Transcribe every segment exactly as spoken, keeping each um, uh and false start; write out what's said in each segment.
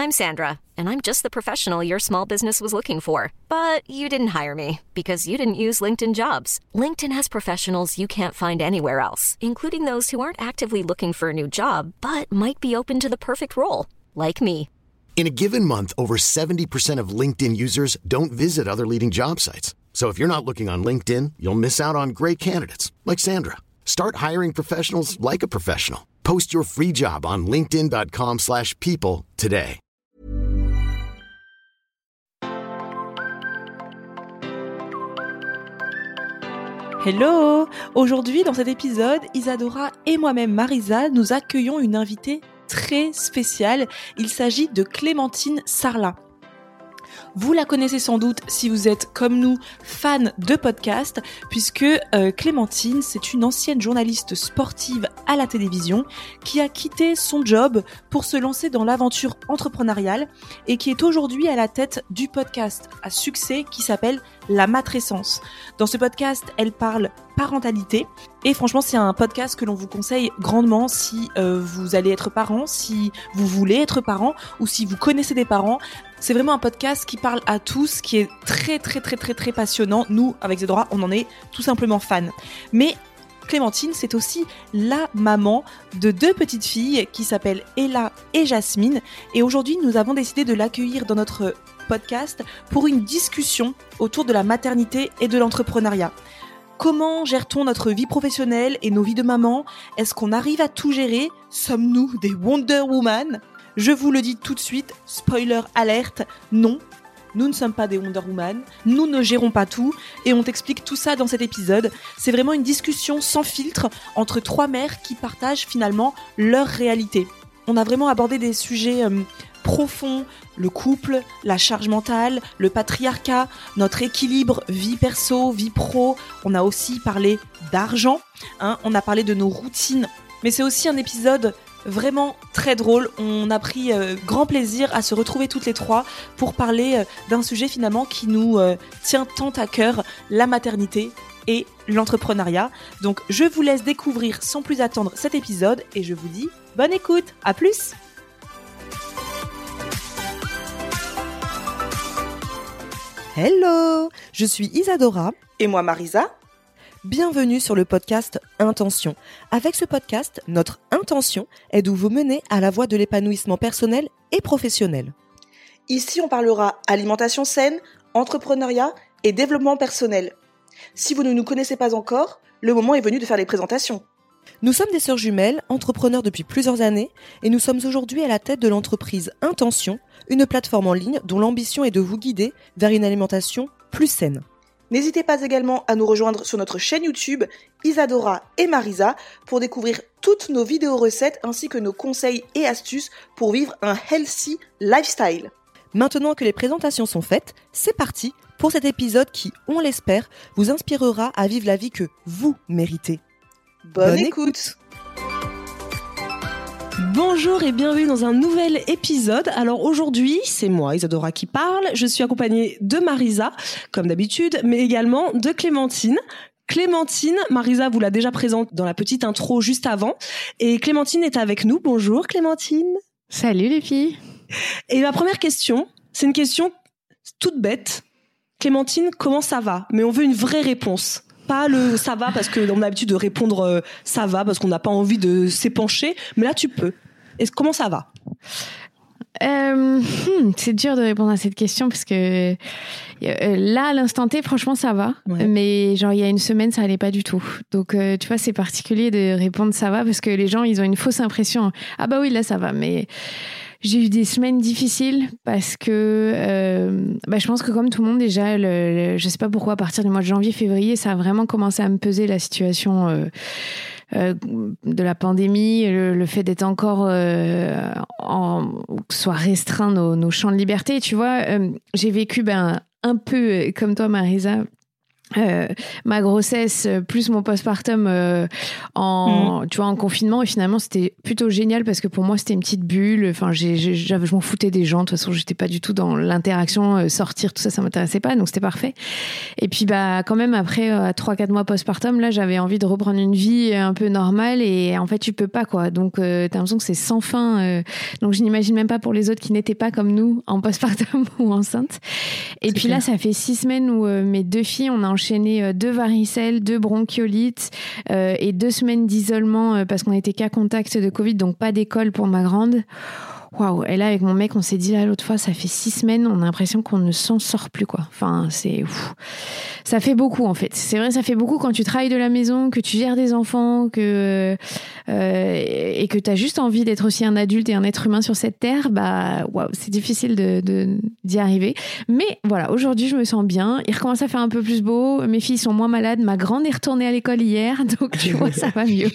I'm Sandra, and I'm just the professional your small business was looking for. But you didn't hire me because you didn't use LinkedIn Jobs. LinkedIn has professionals you can't find anywhere else, including those who aren't actively looking for a new job, but might be open to the perfect role, like me. In a given month, over seventy percent of LinkedIn users don't visit other leading job sites. So if you're not looking on LinkedIn, you'll miss out on great candidates like Sandra. Start hiring professionals like a professional. Post your free job on linkedin.com slash people today. Hello! Aujourd'hui, dans cet épisode, Isadora et moi-même Marisa, nous accueillons une invitée très spéciale. Il s'agit de Clémentine Sarlat. Vous la connaissez sans doute si vous êtes, comme nous, fan de podcasts, puisque euh, Clémentine, c'est une ancienne journaliste sportive à la télévision qui a quitté son job pour se lancer dans l'aventure entrepreneuriale et qui est aujourd'hui à la tête du podcast à succès qui s'appelle La Matrescence. Dans ce podcast, elle parle parentalité et franchement, c'est un podcast que l'on vous conseille grandement si euh, vous allez être parent, si vous voulez être parent ou si vous connaissez des parents. C'est vraiment un podcast qui parle à tous, qui est très très très très très passionnant. Nous, avec Isadora, on en est tout simplement fans. Mais Clémentine, c'est aussi la maman de deux petites filles qui s'appellent Ella et Jasmine. Et aujourd'hui, nous avons décidé de l'accueillir dans notre podcast pour une discussion autour de la maternité et de l'entrepreneuriat. Comment gère-t-on notre vie professionnelle et nos vies de maman ? Est-ce qu'on arrive à tout gérer ? Sommes-nous des Wonder Woman ? Je vous le dis tout de suite, spoiler alerte, non, nous ne sommes pas des Wonder Woman, nous ne gérons pas tout et on t'explique tout ça dans cet épisode. C'est vraiment une discussion sans filtre entre trois mères qui partagent finalement leur réalité. On a vraiment abordé des sujets euh, profonds, le couple, la charge mentale, le patriarcat, notre équilibre vie perso, vie pro. On a aussi parlé d'argent, hein, on a parlé de nos routines, mais c'est aussi un épisode vraiment très drôle. On a pris euh, grand plaisir à se retrouver toutes les trois pour parler euh, d'un sujet finalement qui nous euh, tient tant à cœur, la maternité et l'entrepreneuriat. Donc je vous laisse découvrir sans plus attendre cet épisode et je vous dis bonne écoute, à plus. Hello, je suis Isadora et moi Marisa. Bienvenue sur le podcast Intention. Avec ce podcast, notre intention est de vous mener à la voie de l'épanouissement personnel et professionnel. Ici, on parlera alimentation saine, entrepreneuriat et développement personnel. Si vous ne nous connaissez pas encore, le moment est venu de faire les présentations. Nous sommes des sœurs jumelles, entrepreneurs depuis plusieurs années, et nous sommes aujourd'hui à la tête de l'entreprise Intention, une plateforme en ligne dont l'ambition est de vous guider vers une alimentation plus saine. N'hésitez pas également à nous rejoindre sur notre chaîne YouTube Isadora et Marisa pour découvrir toutes nos vidéos recettes ainsi que nos conseils et astuces pour vivre un healthy lifestyle. Maintenant que les présentations sont faites, c'est parti pour cet épisode qui, on l'espère, vous inspirera à vivre la vie que vous méritez. Bonne, Bonne écoute. écoute Bonjour et bienvenue dans un nouvel épisode. Alors aujourd'hui, c'est moi, Isadora, qui parle. Je suis accompagnée de Marisa, comme d'habitude, mais également de Clémentine. Clémentine, Marisa vous l'a déjà présente dans la petite intro juste avant. Et Clémentine est avec nous. Bonjour Clémentine. Salut les filles. Et ma première question, c'est une question toute bête. Clémentine, comment ça va ? Mais on veut une vraie réponse. Pas le ça va parce qu'on a l'habitude de répondre euh, ça va parce qu'on n'a pas envie de s'épancher. Mais là, tu peux. Et comment ça va ? euh, hmm, C'est dur de répondre à cette question parce que euh, là, à l'instant T, franchement, ça va. Ouais. Mais genre, il y a une semaine, ça allait pas du tout. Donc, euh, tu vois, c'est particulier de répondre ça va parce que les gens, ils ont une fausse impression. Ah bah oui, là, ça va. Mais j'ai eu des semaines difficiles parce que euh, bah, je pense que comme tout le monde déjà, le, le, je sais pas pourquoi à partir du mois de janvier, février, ça a vraiment commencé à me peser la situation euh, euh, de la pandémie, le, le fait d'être encore euh, en, soit restreint nos, nos champs de liberté. Tu vois, euh, j'ai vécu ben, un peu comme toi, Marisa, Euh, ma grossesse plus mon postpartum euh, en mmh. tu vois en confinement, et finalement c'était plutôt génial parce que pour moi c'était une petite bulle. Enfin j'ai, j'ai, j'avais, je m'en foutais des gens, de toute façon j'étais pas du tout dans l'interaction, euh, sortir tout ça ça m'intéressait pas, donc c'était parfait. Et puis bah quand même après euh, trois quatre mois postpartum, là j'avais envie de reprendre une vie un peu normale, et en fait tu peux pas quoi, donc euh, t'as l'impression que c'est sans fin, euh, donc je n'imagine même pas pour les autres qui n'étaient pas comme nous en postpartum ou enceintes. Et c'est puis clair. Là ça fait six semaines où euh, mes deux filles on a enchaîné deux varicelles, deux bronchiolites euh, et deux semaines d'isolement euh, parce qu'on était cas contact de Covid, donc pas d'école pour ma grande. Waouh! Et là, avec mon mec, on s'est dit là l'autre fois, ça fait six semaines, on a l'impression qu'on ne s'en sort plus, quoi. Enfin, c'est ouf. Ça fait beaucoup, en fait. C'est vrai, ça fait beaucoup quand tu travailles de la maison, que tu gères des enfants, que euh, et que t'as juste envie d'être aussi un adulte et un être humain sur cette terre. Bah, waouh, c'est difficile de, de d'y arriver. Mais voilà, aujourd'hui, je me sens bien. Il recommence à faire un peu plus beau. Mes filles sont moins malades. Ma grande est retournée à l'école hier, donc tu vois, ça va mieux.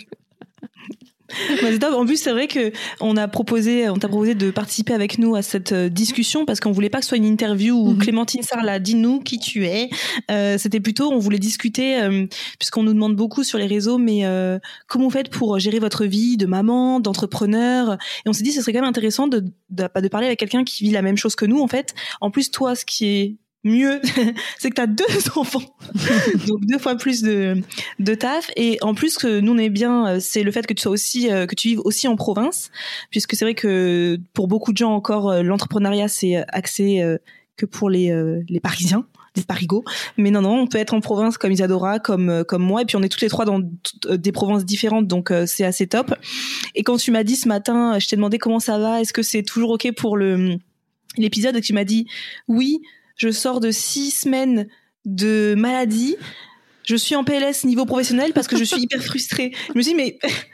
Bah, c'est top. En plus, c'est vrai que on a proposé, on t'a proposé de participer avec nous à cette euh, discussion parce qu'on voulait pas que ce soit une interview où mm-hmm. Clémentine Sarlat, dis-nous qui tu es. Euh, c'était plutôt, on voulait discuter euh, puisqu'on nous demande beaucoup sur les réseaux, mais euh, comment vous faites pour gérer votre vie de maman, d'entrepreneur. Et on s'est dit, ce serait quand même intéressant de, de, de parler avec quelqu'un qui vit la même chose que nous, en fait. En plus, toi, ce qui est mieux, c'est que t'as deux enfants, donc deux fois plus de de taf. Et en plus, que nous on est bien, c'est le fait que tu sois aussi, que tu vives aussi en province, puisque c'est vrai que pour beaucoup de gens encore, l'entrepreneuriat c'est axé que pour les les Parisiens, les Parigots. Mais non non, on peut être en province comme Isadora, comme comme moi, et puis on est toutes les trois dans des provinces différentes, donc c'est assez top. Et quand tu m'as dit ce matin, je t'ai demandé comment ça va, est-ce que c'est toujours ok pour le l'épisode, et tu m'as dit oui. Je sors de six semaines de maladie. Je suis en P L S niveau professionnel parce que je suis hyper frustrée. Je me suis dit, mais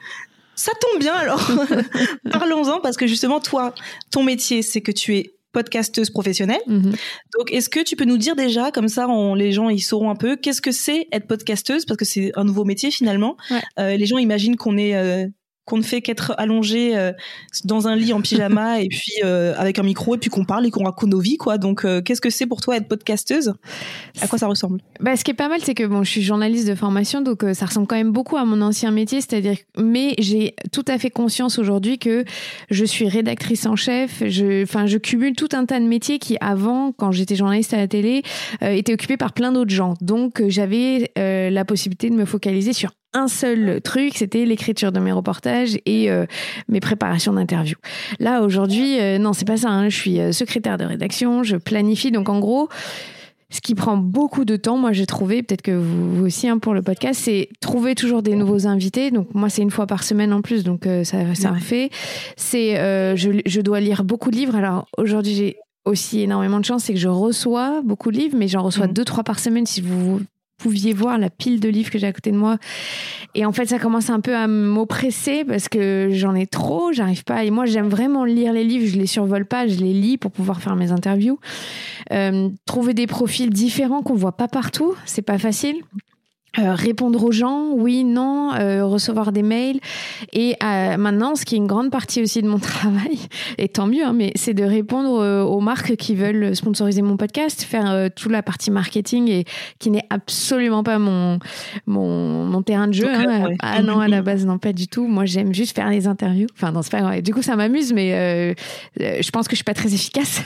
ça tombe bien alors. Parlons-en, parce que justement, toi, ton métier, c'est que tu es podcasteuse professionnelle. Mm-hmm. Donc, est-ce que tu peux nous dire déjà, comme ça, on, les gens, ils sauront un peu, qu'est-ce que c'est être podcasteuse, parce que c'est un nouveau métier finalement. Ouais. Euh, les gens imaginent qu'on est... Euh, qu'on ne fait qu'être allongé euh, dans un lit en pyjama et puis euh, avec un micro, et puis qu'on parle et qu'on raconte nos vies, quoi. Donc euh, qu'est-ce que c'est pour toi être podcasteuse? À quoi ça ressemble? Bah, ce qui est pas mal, c'est que bon, je suis journaliste de formation, donc euh, ça ressemble quand même beaucoup à mon ancien métier, c'est-à-dire, mais j'ai tout à fait conscience aujourd'hui que je suis rédactrice en chef. Je, enfin, je cumule tout un tas de métiers qui, avant, quand j'étais journaliste à la télé, euh, étaient occupés par plein d'autres gens. Donc euh, j'avais euh, la possibilité de me focaliser sur un seul truc, c'était l'écriture de mes reportages et euh, mes préparations d'interviews. Là, aujourd'hui, euh, non, c'est pas ça, hein. Je suis secrétaire de rédaction, je planifie. Donc, en gros, ce qui prend beaucoup de temps, moi, j'ai trouvé, peut-être que vous, vous aussi, hein, pour le podcast, c'est trouver toujours des nouveaux invités. Donc, moi, c'est une fois par semaine en plus, donc euh, ça, ça ouais. fait. C'est, euh, je, je dois lire beaucoup de livres. Alors, aujourd'hui, j'ai aussi énormément de chance, c'est que je reçois beaucoup de livres, mais j'en reçois mmh. deux, trois par semaine, si vous pouviez voir la pile de livres que j'ai à côté de moi. Et en fait, ça commence un peu à m'oppresser parce que j'en ai trop, j'arrive pas. Et moi, j'aime vraiment lire les livres, je les survole pas, je les lis pour pouvoir faire mes interviews. Euh, trouver des profils différents qu'on voit pas partout, c'est pas facile. Euh, répondre aux gens, oui, non, euh, recevoir des mails. Et euh, maintenant, ce qui est une grande partie aussi de mon travail, et tant mieux, hein, mais c'est de répondre euh, aux marques qui veulent sponsoriser mon podcast, faire euh, toute la partie marketing, et qui n'est absolument pas mon mon, mon terrain de jeu. Hein. Ouais. Ah non, à la base, non, pas du tout. Moi, j'aime juste faire les interviews. Enfin, non, c'est pas grave. Du coup, ça m'amuse, mais euh, je pense que je suis pas très efficace.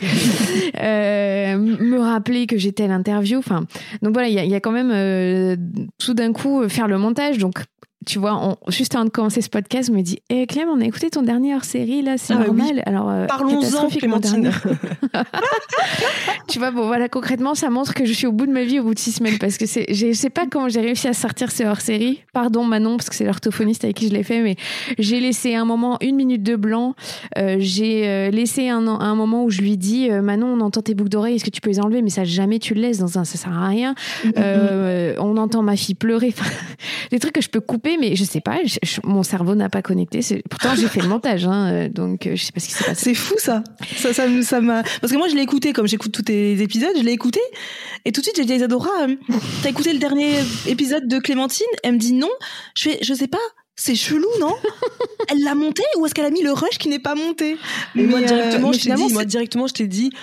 euh, me rappeler que j'ai telle interview. Enfin, donc voilà, il y a, y a quand même euh, tout d'un coup faire le montage. Donc tu vois, on, juste avant de commencer ce podcast, je me dis, eh, Clem, on a écouté ton dernier hors-série, là, c'est ah, normal. Oui. Alors, euh, parlons-en, Clémentine. Tu vois, bon, voilà, concrètement, ça montre que je suis au bout de ma vie au bout de six semaines, parce que c'est, je sais pas comment j'ai réussi à sortir ce hors-série. Pardon, Manon, parce que c'est l'orthophoniste avec qui je l'ai fait, mais j'ai laissé un moment, une minute de blanc. Euh, j'ai euh, laissé un, un moment où je lui dis, euh, Manon, on entend tes boucles d'oreilles, est-ce que tu peux les enlever? Mais ça, jamais tu le laisses dans un, ça sert à rien. Euh, on entend ma fille pleurer. Enfin, des trucs que je peux couper, mais je sais pas, je, je, mon cerveau n'a pas connecté. C'est, pourtant, j'ai fait le montage, hein, donc je sais pas ce qui s'est passé. C'est fou, ça. Ça, ça, ça m'a. Parce que moi, je l'ai écouté, comme j'écoute tous tes épisodes, je l'ai écouté, et tout de suite, j'ai dit à Isadora, euh, t'as écouté le dernier épisode de Clémentine? Elle me dit non. Je fais, je sais pas. C'est chelou, non? Elle l'a monté ou est-ce qu'elle a mis le rush qui n'est pas monté? Mais, mais moi, directement, euh, je t'ai dit, moi, directement, je t'ai dit,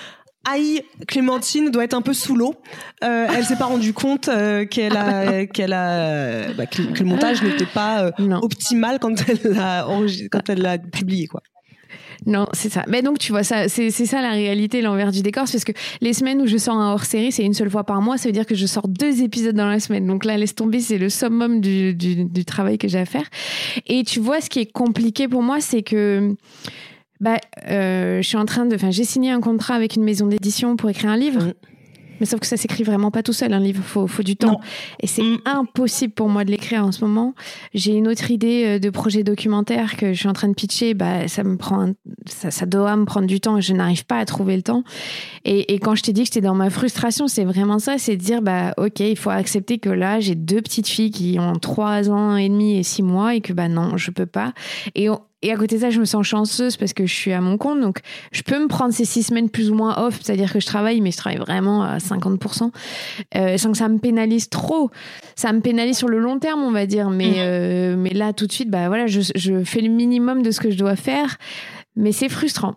Aïe, Clémentine doit être un peu sous l'eau. Euh, elle s'est pas rendue compte euh, qu'elle a, qu'elle a, bah, que, que le montage n'était pas euh, optimal quand elle l'a quand elle l'a publié, quoi. Non, c'est ça. Mais donc, tu vois, ça, c'est, c'est ça la réalité, l'envers du décor. C'est parce que les semaines où je sors un hors-série, c'est une seule fois par mois. Ça veut dire que je sors deux épisodes dans la semaine. Donc là, laisse tomber, c'est le summum du, du, du travail que j'ai à faire. Et tu vois, ce qui est compliqué pour moi, c'est que bah, euh, je suis en train de... Enfin, j'ai signé un contrat avec une maison d'édition pour écrire un livre. Mmh. Mais sauf que ça s'écrit vraiment pas tout seul, un livre, faut, faut du temps. Non. Et c'est mmh. impossible pour moi de l'écrire en ce moment. J'ai une autre idée de projet documentaire que je suis en train de pitcher, bah, ça me prend, ça, ça doit me prendre du temps et je n'arrive pas à trouver le temps. Et, et quand je t'ai dit que j'étais dans ma frustration, c'est vraiment ça, c'est de dire, bah, ok, il faut accepter que là, j'ai deux petites filles qui ont trois ans et demi et six mois et que, bah, non, je peux pas. Et on, Et à côté de ça, je me sens chanceuse parce que je suis à mon compte. Donc, je peux me prendre ces six semaines plus ou moins off. C'est-à-dire que je travaille, mais je travaille vraiment à cinquante pour cent. Euh, sans que ça me pénalise trop. Ça me pénalise sur le long terme, on va dire. Mais, mmh. euh, mais là, tout de suite, bah, voilà, je, je fais le minimum de ce que je dois faire. Mais c'est frustrant.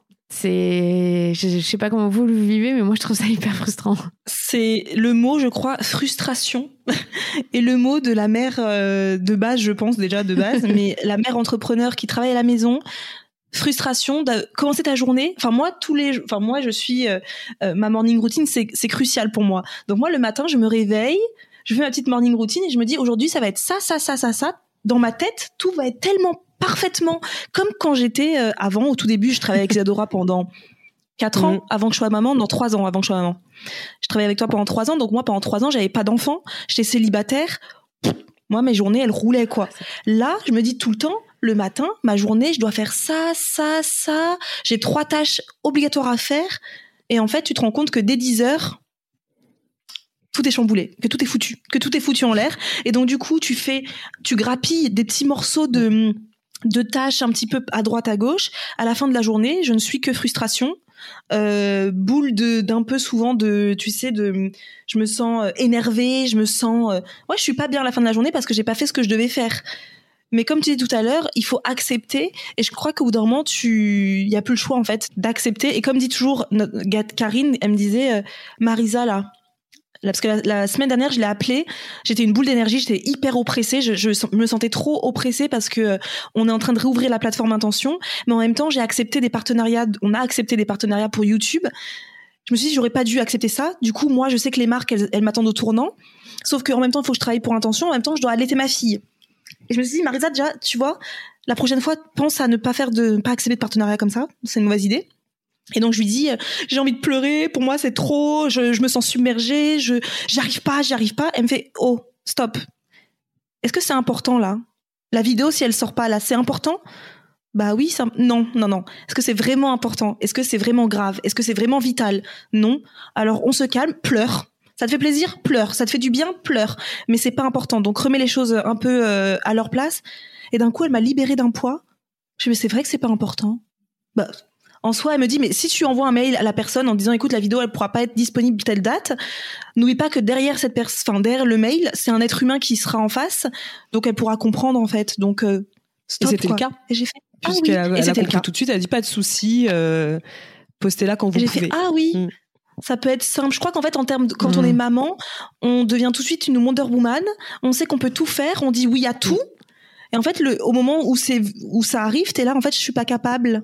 C'est, je, je sais pas comment vous le vivez, mais moi je trouve ça hyper frustrant. C'est le mot, je crois, frustration, et le mot de la mère euh, de base, je pense déjà de base, mais la mère entrepreneur qui travaille à la maison. Frustration de commencer ta journée. Enfin moi tous les, enfin moi je suis euh, euh, ma morning routine, c'est c'est crucial pour moi. Donc moi le matin je me réveille, je fais ma petite morning routine et je me dis aujourd'hui ça va être ça ça ça ça ça. Dans ma tête tout va être tellement parfaitement comme quand j'étais euh, avant au tout début je travaillais avec Isadora pendant quatre ans mmh. avant que je sois maman, non trois ans avant que je sois maman. Je travaillais avec toi pendant trois ans, donc moi pendant trois ans j'avais pas d'enfant, j'étais célibataire. Moi mes journées elles roulaient quoi. Là je me dis tout le temps le matin ma journée je dois faire ça ça ça, j'ai trois tâches obligatoires à faire et en fait tu te rends compte que dès dix heures tout est chamboulé, que tout est foutu, que tout est foutu en l'air et donc du coup tu fais tu grappilles des petits morceaux de de tâches un petit peu à droite à gauche. À la fin de la journée, je ne suis que frustration, euh, boule de d'un peu souvent de, tu sais, de, je me sens énervée, je me sens, euh, ouais, je suis pas bien à la fin de la journée parce que j'ai pas fait ce que je devais faire. Mais comme tu dis tout à l'heure, il faut accepter. Et je crois qu'au bout d'un moment, tu, il y a plus le choix en fait d'accepter. Et comme dit toujours notre Karine, elle me disait, euh, Marisa là. Là, parce que la, la semaine dernière, je l'ai appelée. J'étais une boule d'énergie. J'étais hyper oppressée. Je, je me sentais trop oppressée parce que euh, on est en train de réouvrir la plateforme Intention. Mais en même temps, j'ai accepté des partenariats. On a accepté des partenariats pour YouTube. Je me suis dit, j'aurais pas dû accepter ça. Du coup, moi, je sais que les marques, elles, elles m'attendent au tournant. Sauf qu'en même temps, il faut que je travaille pour Intention. En même temps, je dois allaiter ma fille. Et je me suis dit, Marisa, déjà, tu vois, la prochaine fois, pense à ne pas faire de, ne pas accepter de partenariat comme ça. C'est une mauvaise idée. Et donc je lui dis euh, j'ai envie de pleurer, pour moi c'est trop, je, je me sens submergée, je j'arrive pas, j'y arrive pas. Elle me fait oh stop. Est-ce que c'est important là ? La vidéo si elle sort pas là, c'est important ? Bah oui, ça, non, non, non. Est-ce que c'est vraiment important ? Est-ce que c'est vraiment grave ? Est-ce que c'est vraiment vital ? Non. Alors on se calme, pleure. Ça te fait plaisir ? Pleure. Ça te fait du bien ? Pleure. Mais c'est pas important. Donc remets les choses un peu euh, à leur place. Et d'un coup elle m'a libérée d'un poids. Je me dis mais c'est vrai que c'est pas important. Bah en soi, elle me dit, mais si tu envoies un mail à la personne en disant, écoute, la vidéo, elle pourra pas être disponible telle date, n'oublie pas que derrière cette personne, enfin, derrière le mail, c'est un être humain qui sera en face, donc elle pourra comprendre, en fait. Donc, euh, stop, et c'était quoi. le cas. Et j'ai fait, ah puisqu'elle oui. a, et elle c'était a le cas. tout de suite, elle a dit, pas de souci, euh, postez-la quand vous et j'ai pouvez. Fait, ah oui. Mm. Ça peut être simple. Je crois qu'en fait, en termes de, quand mmh. on est maman, on devient tout de suite une Wonder Woman. On sait qu'on peut tout faire. On dit oui à tout. Mmh. Et en fait, le, au moment où c'est, où ça arrive, t'es là, en fait, je suis pas capable.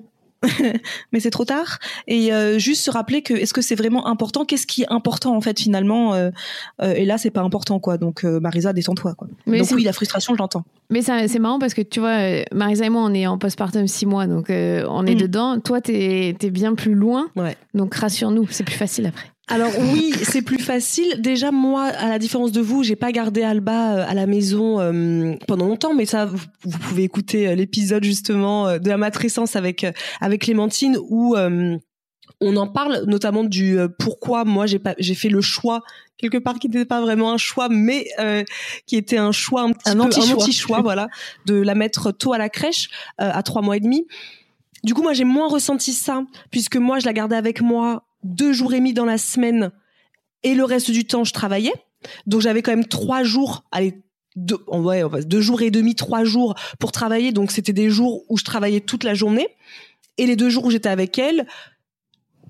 Mais c'est trop tard. Et euh, juste se rappeler que est-ce que c'est vraiment important ? Qu'est-ce qui est important en fait finalement euh, euh, Et là, c'est pas important quoi. Donc euh, Marisa, détends-toi quoi. Mais donc oui, la frustration, je l'entends. Mais ça, c'est marrant parce que tu vois, Marisa et moi, on est en postpartum six mois, donc euh, on est mmh. dedans. Toi, t'es, t'es bien plus loin. Ouais. Donc rassure-nous, c'est plus facile après. Alors oui, c'est plus facile. Déjà moi, à la différence de vous, j'ai pas gardé Alba à la maison euh, pendant longtemps, mais ça, vous, vous pouvez écouter l'épisode justement de la matrescence avec avec Clémentine où euh, on en parle, notamment du euh, pourquoi moi j'ai pas j'ai fait le choix quelque part qui n'était pas vraiment un choix, mais euh, qui était un choix un petit un peu anti-choix. un anti-choix, voilà, de la mettre tôt à la crèche euh, à trois mois et demi. Du coup, moi j'ai moins ressenti ça puisque moi je la gardais avec moi deux jours et demi dans la semaine et le reste du temps je travaillais, donc j'avais quand même trois jours, allez deux, ouais, deux jours et demi, trois jours pour travailler, donc c'était des jours où je travaillais toute la journée et les deux jours où j'étais avec elle,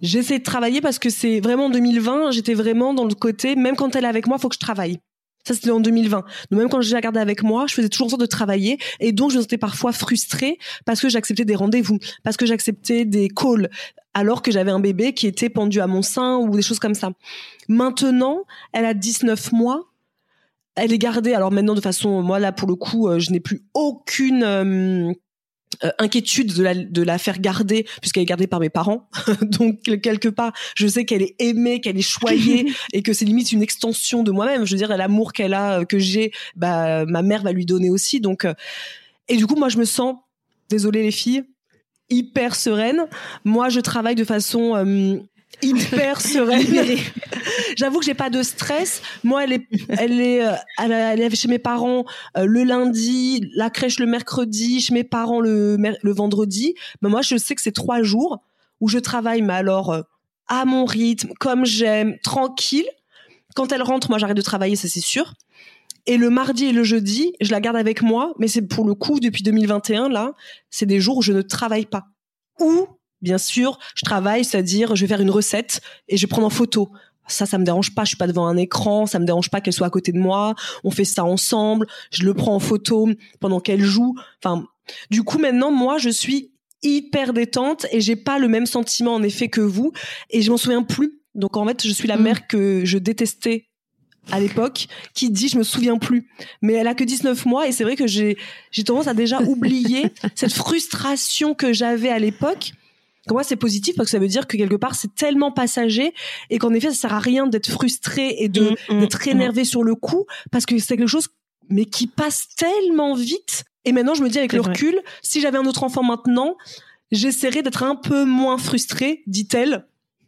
j'essaie de travailler parce que c'est vraiment en deux mille vingt, j'étais vraiment dans le côté, même quand elle est avec moi, il faut que je travaille. Ça, c'était en deux mille vingt. Donc, même quand je la gardais avec moi, je faisais toujours en sorte de travailler. Et donc, je me sentais parfois frustrée parce que j'acceptais des rendez-vous, parce que j'acceptais des calls, alors que j'avais un bébé qui était pendu à mon sein ou des choses comme ça. Maintenant, elle a dix-neuf mois. Elle est gardée. Alors maintenant, de façon, moi, là, pour le coup, je n'ai plus aucune... Euh, Euh, inquiétude de la, de la faire garder puisqu'elle est gardée par mes parents. Donc quelque part je sais qu'elle est aimée, qu'elle est choyée et que c'est limite une extension de moi-même. Je veux dire, l'amour qu'elle a, que j'ai, bah ma mère va lui donner aussi. Donc euh, et du coup moi je me sens, désolée les filles, hyper sereine. Moi je travaille de façon euh, hyper sereine. J'avoue que j'ai pas de stress. Moi, elle est, elle est, elle est chez mes parents euh, le lundi, la crèche le mercredi, chez mes parents le, le vendredi. Mais moi, je sais que c'est trois jours où je travaille, mais alors euh, à mon rythme, comme j'aime, tranquille. Quand elle rentre, moi, j'arrête de travailler, ça c'est sûr. Et le mardi et le jeudi, je la garde avec moi. Mais c'est pour le coup, depuis deux mille vingt et un, là, c'est des jours où je ne travaille pas. Ou bien sûr, je travaille, c'est-à-dire je vais faire une recette et je vais prendre en photo. Ça, ça me dérange pas. Je suis pas devant un écran. Ça me dérange pas qu'elle soit à côté de moi. On fait ça ensemble. Je le prends en photo pendant qu'elle joue. Enfin, du coup, maintenant, moi, je suis hyper détente et j'ai pas le même sentiment en effet que vous. Et je m'en souviens plus. Donc en fait, je suis la mmh. mère que je détestais à l'époque, qui dit je me souviens plus. Mais elle a que dix-neuf mois et c'est vrai que j'ai j'ai tendance à déjà oublier cette frustration que j'avais à l'époque. Pour moi, c'est positif parce que ça veut dire que quelque part, c'est tellement passager et qu'en effet, ça sert à rien d'être frustré et de, mmh, d'être énervé mmh. sur le coup parce que c'est quelque chose, mais qui passe tellement vite. Et maintenant, je me dis avec c'est le vrai. recul, si j'avais un autre enfant maintenant, j'essaierais d'être un peu moins frustrée, dit-elle.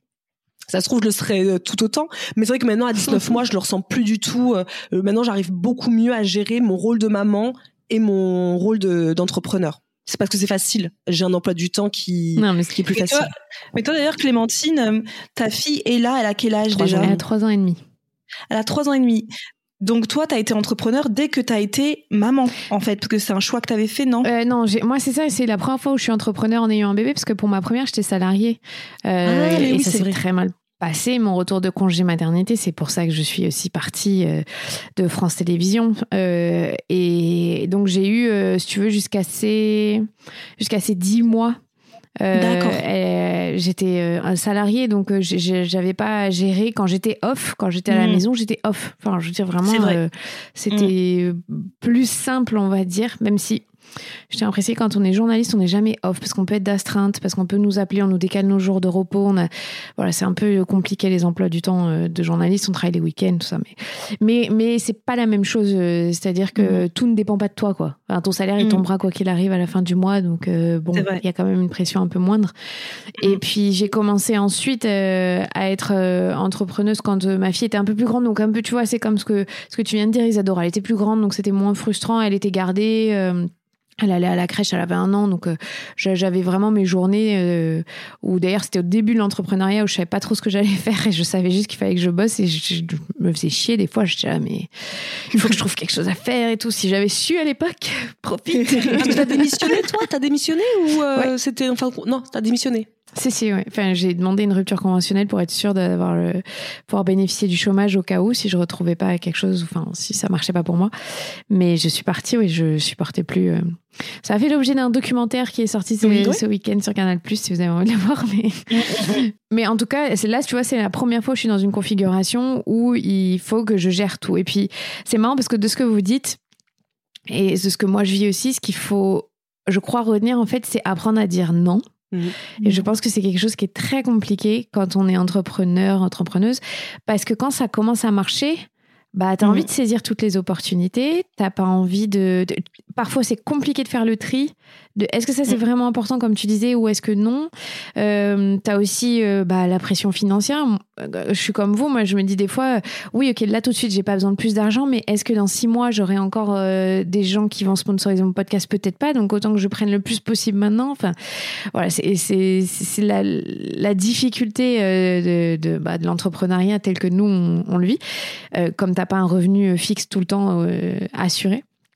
Ça se trouve, je le serais tout autant. Mais c'est vrai que maintenant, à dix-neuf mois, je le ressens plus du tout. Euh, maintenant, j'arrive beaucoup mieux à gérer mon rôle de maman et mon rôle de, d'entrepreneur. C'est parce que c'est facile. J'ai un emploi du temps qui, non, mais qui est plus facile. Toi, mais toi, d'ailleurs, Clémentine, ta fille est là, elle a quel âge déjà ? Elle a trois ans et demi. Elle a trois ans et demi. Donc toi, t'as été entrepreneur dès que t'as été maman, en fait, parce que c'est un choix que t'avais fait, non ? euh, Non, j'ai, moi c'est ça, c'est la première fois où je suis entrepreneur en ayant un bébé, parce que pour ma première, j'étais salariée. Euh, ah, et oui, ça s'est vrai. très mal passé. Mon retour de congé maternité, c'est pour ça que je suis aussi partie euh, de France Télévisions. Euh, et donc j'ai eu, euh, si tu veux, jusqu'à ces, jusqu'à ces dix mois. Euh, D'accord. Euh, j'étais euh, salariée, donc euh, j'avais pas à gérer quand j'étais off. Quand j'étais à la mmh. maison, j'étais off. Enfin, je veux dire vraiment, euh, c'était mmh. plus simple, on va dire, même si je tiens à préciser, quand on est journaliste, on n'est jamais off parce qu'on peut être d'astreinte, parce qu'on peut nous appeler, on nous décale nos jours de repos. On a, voilà, c'est un peu compliqué les emplois du temps de journaliste. On travaille les week-ends, tout ça, mais mais mais c'est pas la même chose. C'est-à-dire que mmh. tout ne dépend pas de toi, quoi. Enfin, ton salaire, il tombera quoi qu'il arrive à la fin du mois, donc euh, bon, il y a quand même une pression un peu moindre. Mmh. Et puis j'ai commencé ensuite euh, à être euh, entrepreneuse quand euh, ma fille était un peu plus grande, donc un peu, tu vois, c'est comme ce que ce que tu viens de dire, Isadora. Elle était plus grande, donc c'était moins frustrant. Elle était gardée. Euh, Elle allait à la crèche, elle avait un an, donc euh, j'avais vraiment mes journées euh, où d'ailleurs c'était au début de l'entrepreneuriat où je savais pas trop ce que j'allais faire et je savais juste qu'il fallait que je bosse et je, je me faisais chier des fois. Je disais ah mais il faut que je trouve quelque chose à faire et tout. Si j'avais su à l'époque, profite. T'as démissionné toi ? T'as démissionné ou euh, ouais. c'était enfin non t'as démissionné ? Si, si, ouais. Enfin, j'ai demandé une rupture conventionnelle pour être sûre d'avoir le, pouvoir bénéficier du chômage au cas où, si je retrouvais pas quelque chose, enfin, si ça marchait pas pour moi. Mais je suis partie, oui, je supportais plus. Euh... Ça a fait l'objet d'un documentaire qui est sorti ce, oui, oui. ce week-end sur Canal plus, si vous avez envie de le voir. Mais, mais en tout cas, c'est là, tu vois, c'est la première fois que je suis dans une configuration où il faut que je gère tout. Et puis, c'est marrant parce que de ce que vous dites, et de ce que moi je vis aussi, ce qu'il faut, je crois, retenir, en fait, c'est apprendre à dire non. Et je pense que c'est quelque chose qui est très compliqué quand on est entrepreneur, entrepreneuse, parce que quand ça commence à marcher, bah, t'as mmh. envie de saisir toutes les opportunités, t'as pas envie de, de... Parfois, c'est compliqué de faire le tri. De... Est-ce que ça, c'est mmh. vraiment important, comme tu disais, ou est-ce que non ? euh, T'as aussi euh, bah, la pression financière. Je suis comme vous, moi, je me dis des fois, euh, oui, ok, là, tout de suite, j'ai pas besoin de plus d'argent, mais est-ce que dans six mois, j'aurai encore euh, des gens qui vont sponsoriser mon podcast ? Peut-être pas, donc autant que je prenne le plus possible maintenant. Enfin, voilà, c'est, c'est, c'est la, la difficulté euh, de, de, bah, de l'entrepreneuriat tel que nous, on, on le vit. Euh, comme t'as pas un revenu fixe tout le temps euh, assuré.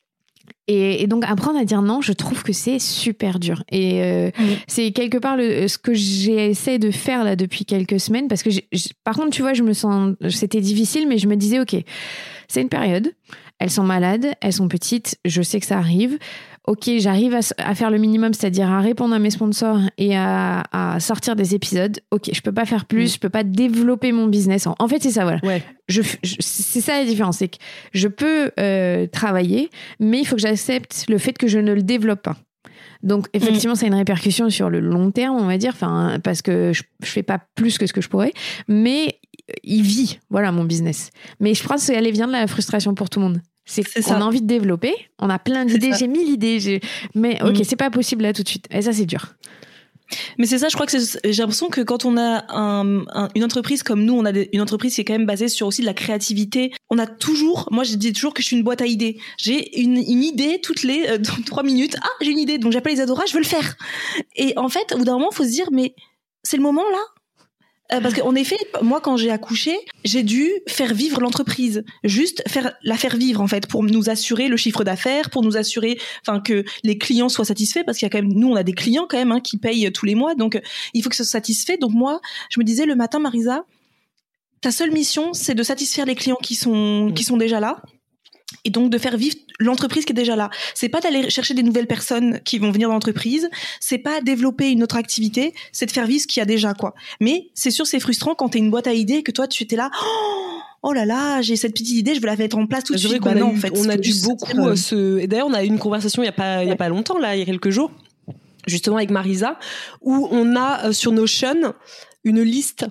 Et, et donc apprendre à dire non, je trouve que c'est super dur. Et euh, mmh. c'est quelque part le, ce que j'essaie de faire là depuis quelques semaines, parce que j'ai, j'ai, par contre, tu vois, je me sens, c'était difficile, mais je me disais, ok, c'est une période. Elles sont malades, elles sont petites, je sais que ça arrive. Ok, j'arrive à, à faire le minimum, c'est-à-dire à répondre à mes sponsors et à, à sortir des épisodes. Ok, je peux pas faire plus, mmh. je peux pas développer mon business. En, en fait, c'est ça, voilà. Ouais. Je, je, c'est ça la différence, c'est que je peux euh, travailler, mais il faut que j'accepte le fait que je ne le développe pas. Donc, effectivement, mmh. ça a une répercussion sur le long terme, on va dire, enfin, parce que je, je fais pas plus que ce que je pourrais, mais il vit, voilà, mon business. Mais je pense qu'elle vient de la frustration pour tout le monde. C'est, c'est qu'on ça. a envie de développer, on a plein d'idées, j'ai mille idées, j'ai... mais ok, mmh. c'est pas possible là tout de suite. Et ça, c'est dur. Mais c'est ça, je crois que c'est, j'ai l'impression que quand on a un, un, une entreprise comme nous, on a des, une entreprise qui est quand même basée sur aussi de la créativité. On a toujours, moi je dis toujours que je suis une boîte à idées. J'ai une, une idée toutes les euh, trois minutes. Ah, j'ai une idée, donc j'appelle Isadora, je veux le faire. Et en fait, au bout d'un moment, il faut se dire, mais c'est le moment là. Euh, parce qu'en effet, moi, quand j'ai accouché, j'ai dû faire vivre l'entreprise, juste faire la faire vivre en fait, pour nous assurer le chiffre d'affaires, pour nous assurer, enfin que les clients soient satisfaits, parce qu'il y a quand même, nous, on a des clients quand même hein, qui payent tous les mois, donc il faut que ce soit satisfait. Donc moi, je me disais le matin, Marisa, ta seule mission, c'est de satisfaire les clients qui sont qui sont déjà là. Et donc de faire vivre l'entreprise qui est déjà là. C'est pas d'aller chercher des nouvelles personnes qui vont venir dans l'entreprise, c'est pas développer une autre activité, c'est de faire vivre ce qu'il y a déjà, quoi. Mais c'est sûr, c'est frustrant quand t'es une boîte à idées et que toi tu étais là, oh, oh là là, j'ai cette petite idée, je veux la mettre en place tout de suite. Bah non, en fait, on a dû beaucoup euh, se. Et d'ailleurs, on a eu une conversation il y a pas il y a pas longtemps là, il y a quelques jours, justement avec Marisa, où on a euh, sur Notion une liste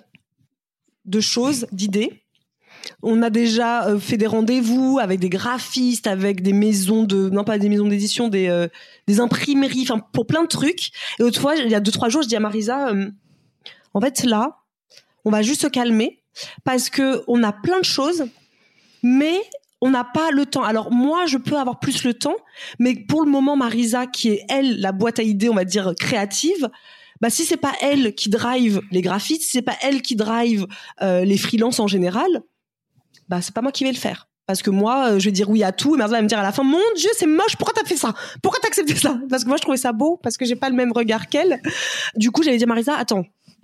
de choses, d'idées. On a déjà euh, fait des rendez-vous avec des graphistes, avec des maisons de, non pas des maisons d'édition, des euh, des imprimeries, enfin pour plein de trucs. Et autrefois, il y a deux trois jours, je dis à Marisa, euh, en fait là, on va juste se calmer parce que on a plein de choses, mais on n'a pas le temps. Alors moi, je peux avoir plus le temps, mais pour le moment, Marisa, qui est elle la boîte à idées, on va dire créative. Bah si c'est pas elle qui drive les graphistes, si c'est pas elle qui drive euh, les freelances en général. Bah c'est pas moi qui vais le faire, parce que moi euh, je vais dire oui à tout et Marisa va me dire à la fin, mon Dieu c'est moche, pourquoi t'as fait ça, pourquoi t'as accepté ça, parce que moi je trouvais ça beau, parce que j'ai pas le même regard qu'elle. Du coup j'allais dire Marisa, attends,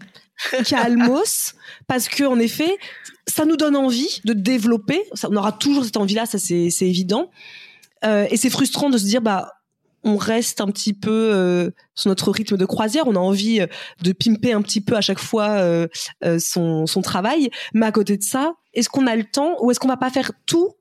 calmos, parce que en effet ça nous donne envie de développer, ça, on aura toujours cette envie là, ça c'est c'est évident, euh, et c'est frustrant de se dire bah on reste un petit peu euh, sur notre rythme de croisière. On a envie de pimper un petit peu à chaque fois euh, euh, son, son travail. Mais à côté de ça, est-ce qu'on a le temps ou est-ce qu'on va pas faire tout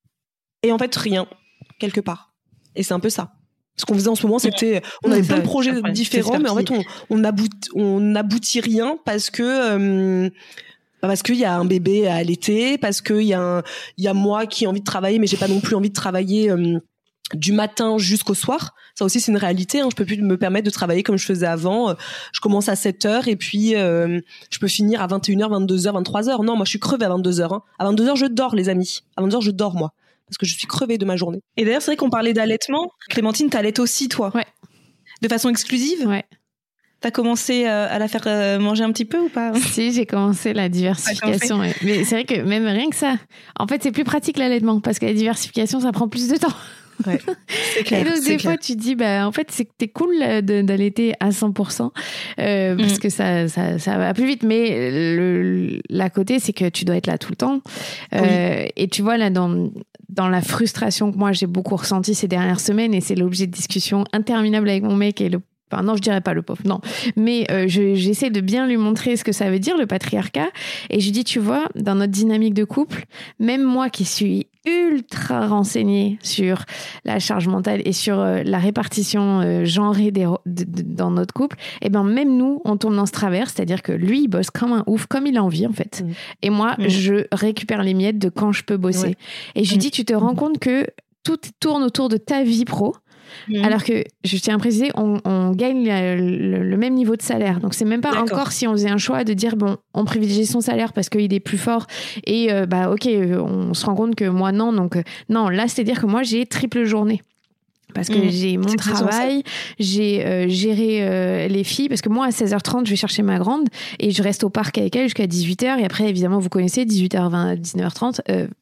et en fait rien, quelque part. Et c'est un peu ça. Ce qu'on faisait en ce moment, c'était... On avait plein de projets après, différents, mais en fait, on, on, aboutit, on n'aboutit rien parce que... Euh, parce qu'il y a un bébé à allaiter, parce qu'il y a, un, il y a moi qui ai envie de travailler, mais j'ai pas non plus envie de travailler... Euh, du matin jusqu'au soir. Ça aussi, c'est une réalité. Hein. Je peux plus me permettre de travailler comme je faisais avant. Je commence à sept heures et puis euh, je peux finir à vingt et une heures, vingt-deux heures, vingt-trois heures. Non, moi, je suis crevée à vingt-deux heures. Hein. À vingt-deux heures, je dors, les amis. À vingt-deux heures, je dors, moi. Parce que je suis crevée de ma journée. Et d'ailleurs, c'est vrai qu'on parlait d'allaitement. Clémentine, t'allaites aussi, toi. Ouais. De façon exclusive. Ouais. T'as commencé à la faire manger un petit peu ou pas? Si, j'ai commencé la diversification. Ouais. Mais c'est vrai que même rien que ça, en fait, c'est plus pratique l'allaitement parce que la diversification, ça prend plus de temps. Ouais, c'est clair. Et donc, c'est des clair. fois, tu te dis, bah, en fait, c'est que t'es cool de, d'allaiter à cent pour cent euh, mmh. parce que ça, ça, ça va plus vite. Mais le, l'à côté, c'est que tu dois être là tout le temps. Euh, oui. Et tu vois, là, dans, dans la frustration que moi, j'ai beaucoup ressentie ces dernières semaines, et c'est l'objet de discussions interminables avec mon mec et le Enfin, non, je dirais pas le pauvre, non. Mais euh, je, j'essaie de bien lui montrer ce que ça veut dire, le patriarcat. Et je lui dis, tu vois, dans notre dynamique de couple, même moi qui suis ultra renseignée sur la charge mentale et sur euh, la répartition euh, genrée des, de, de, dans notre couple, et ben même nous, on tourne dans ce travers, c'est-à-dire que lui, il bosse comme un ouf, comme il a envie, en fait. Mmh. Et moi, mmh. je récupère les miettes de quand je peux bosser. Ouais. Et je lui mmh. dis, tu te rends compte que tout tourne autour de ta vie pro. Mmh. Alors que, je tiens à préciser, on, on gagne le, le, le même niveau de salaire. Donc, c'est même pas D'accord. encore si on faisait un choix de dire, bon, on privilégie son salaire parce qu'il est plus fort et, euh, bah, ok, on se rend compte que moi, non. Donc, euh, non, là, c'est-à-dire que moi, j'ai triple journée. Parce que mmh, j'ai mon travail, j'ai euh, géré euh, les filles. Parce que moi, à seize heures trente, je vais chercher ma grande et je reste au parc avec elle jusqu'à dix-huit heures. Et après, évidemment, vous connaissez, dix-huit heures vingt, dix-neuf heures trente. Euh, parce que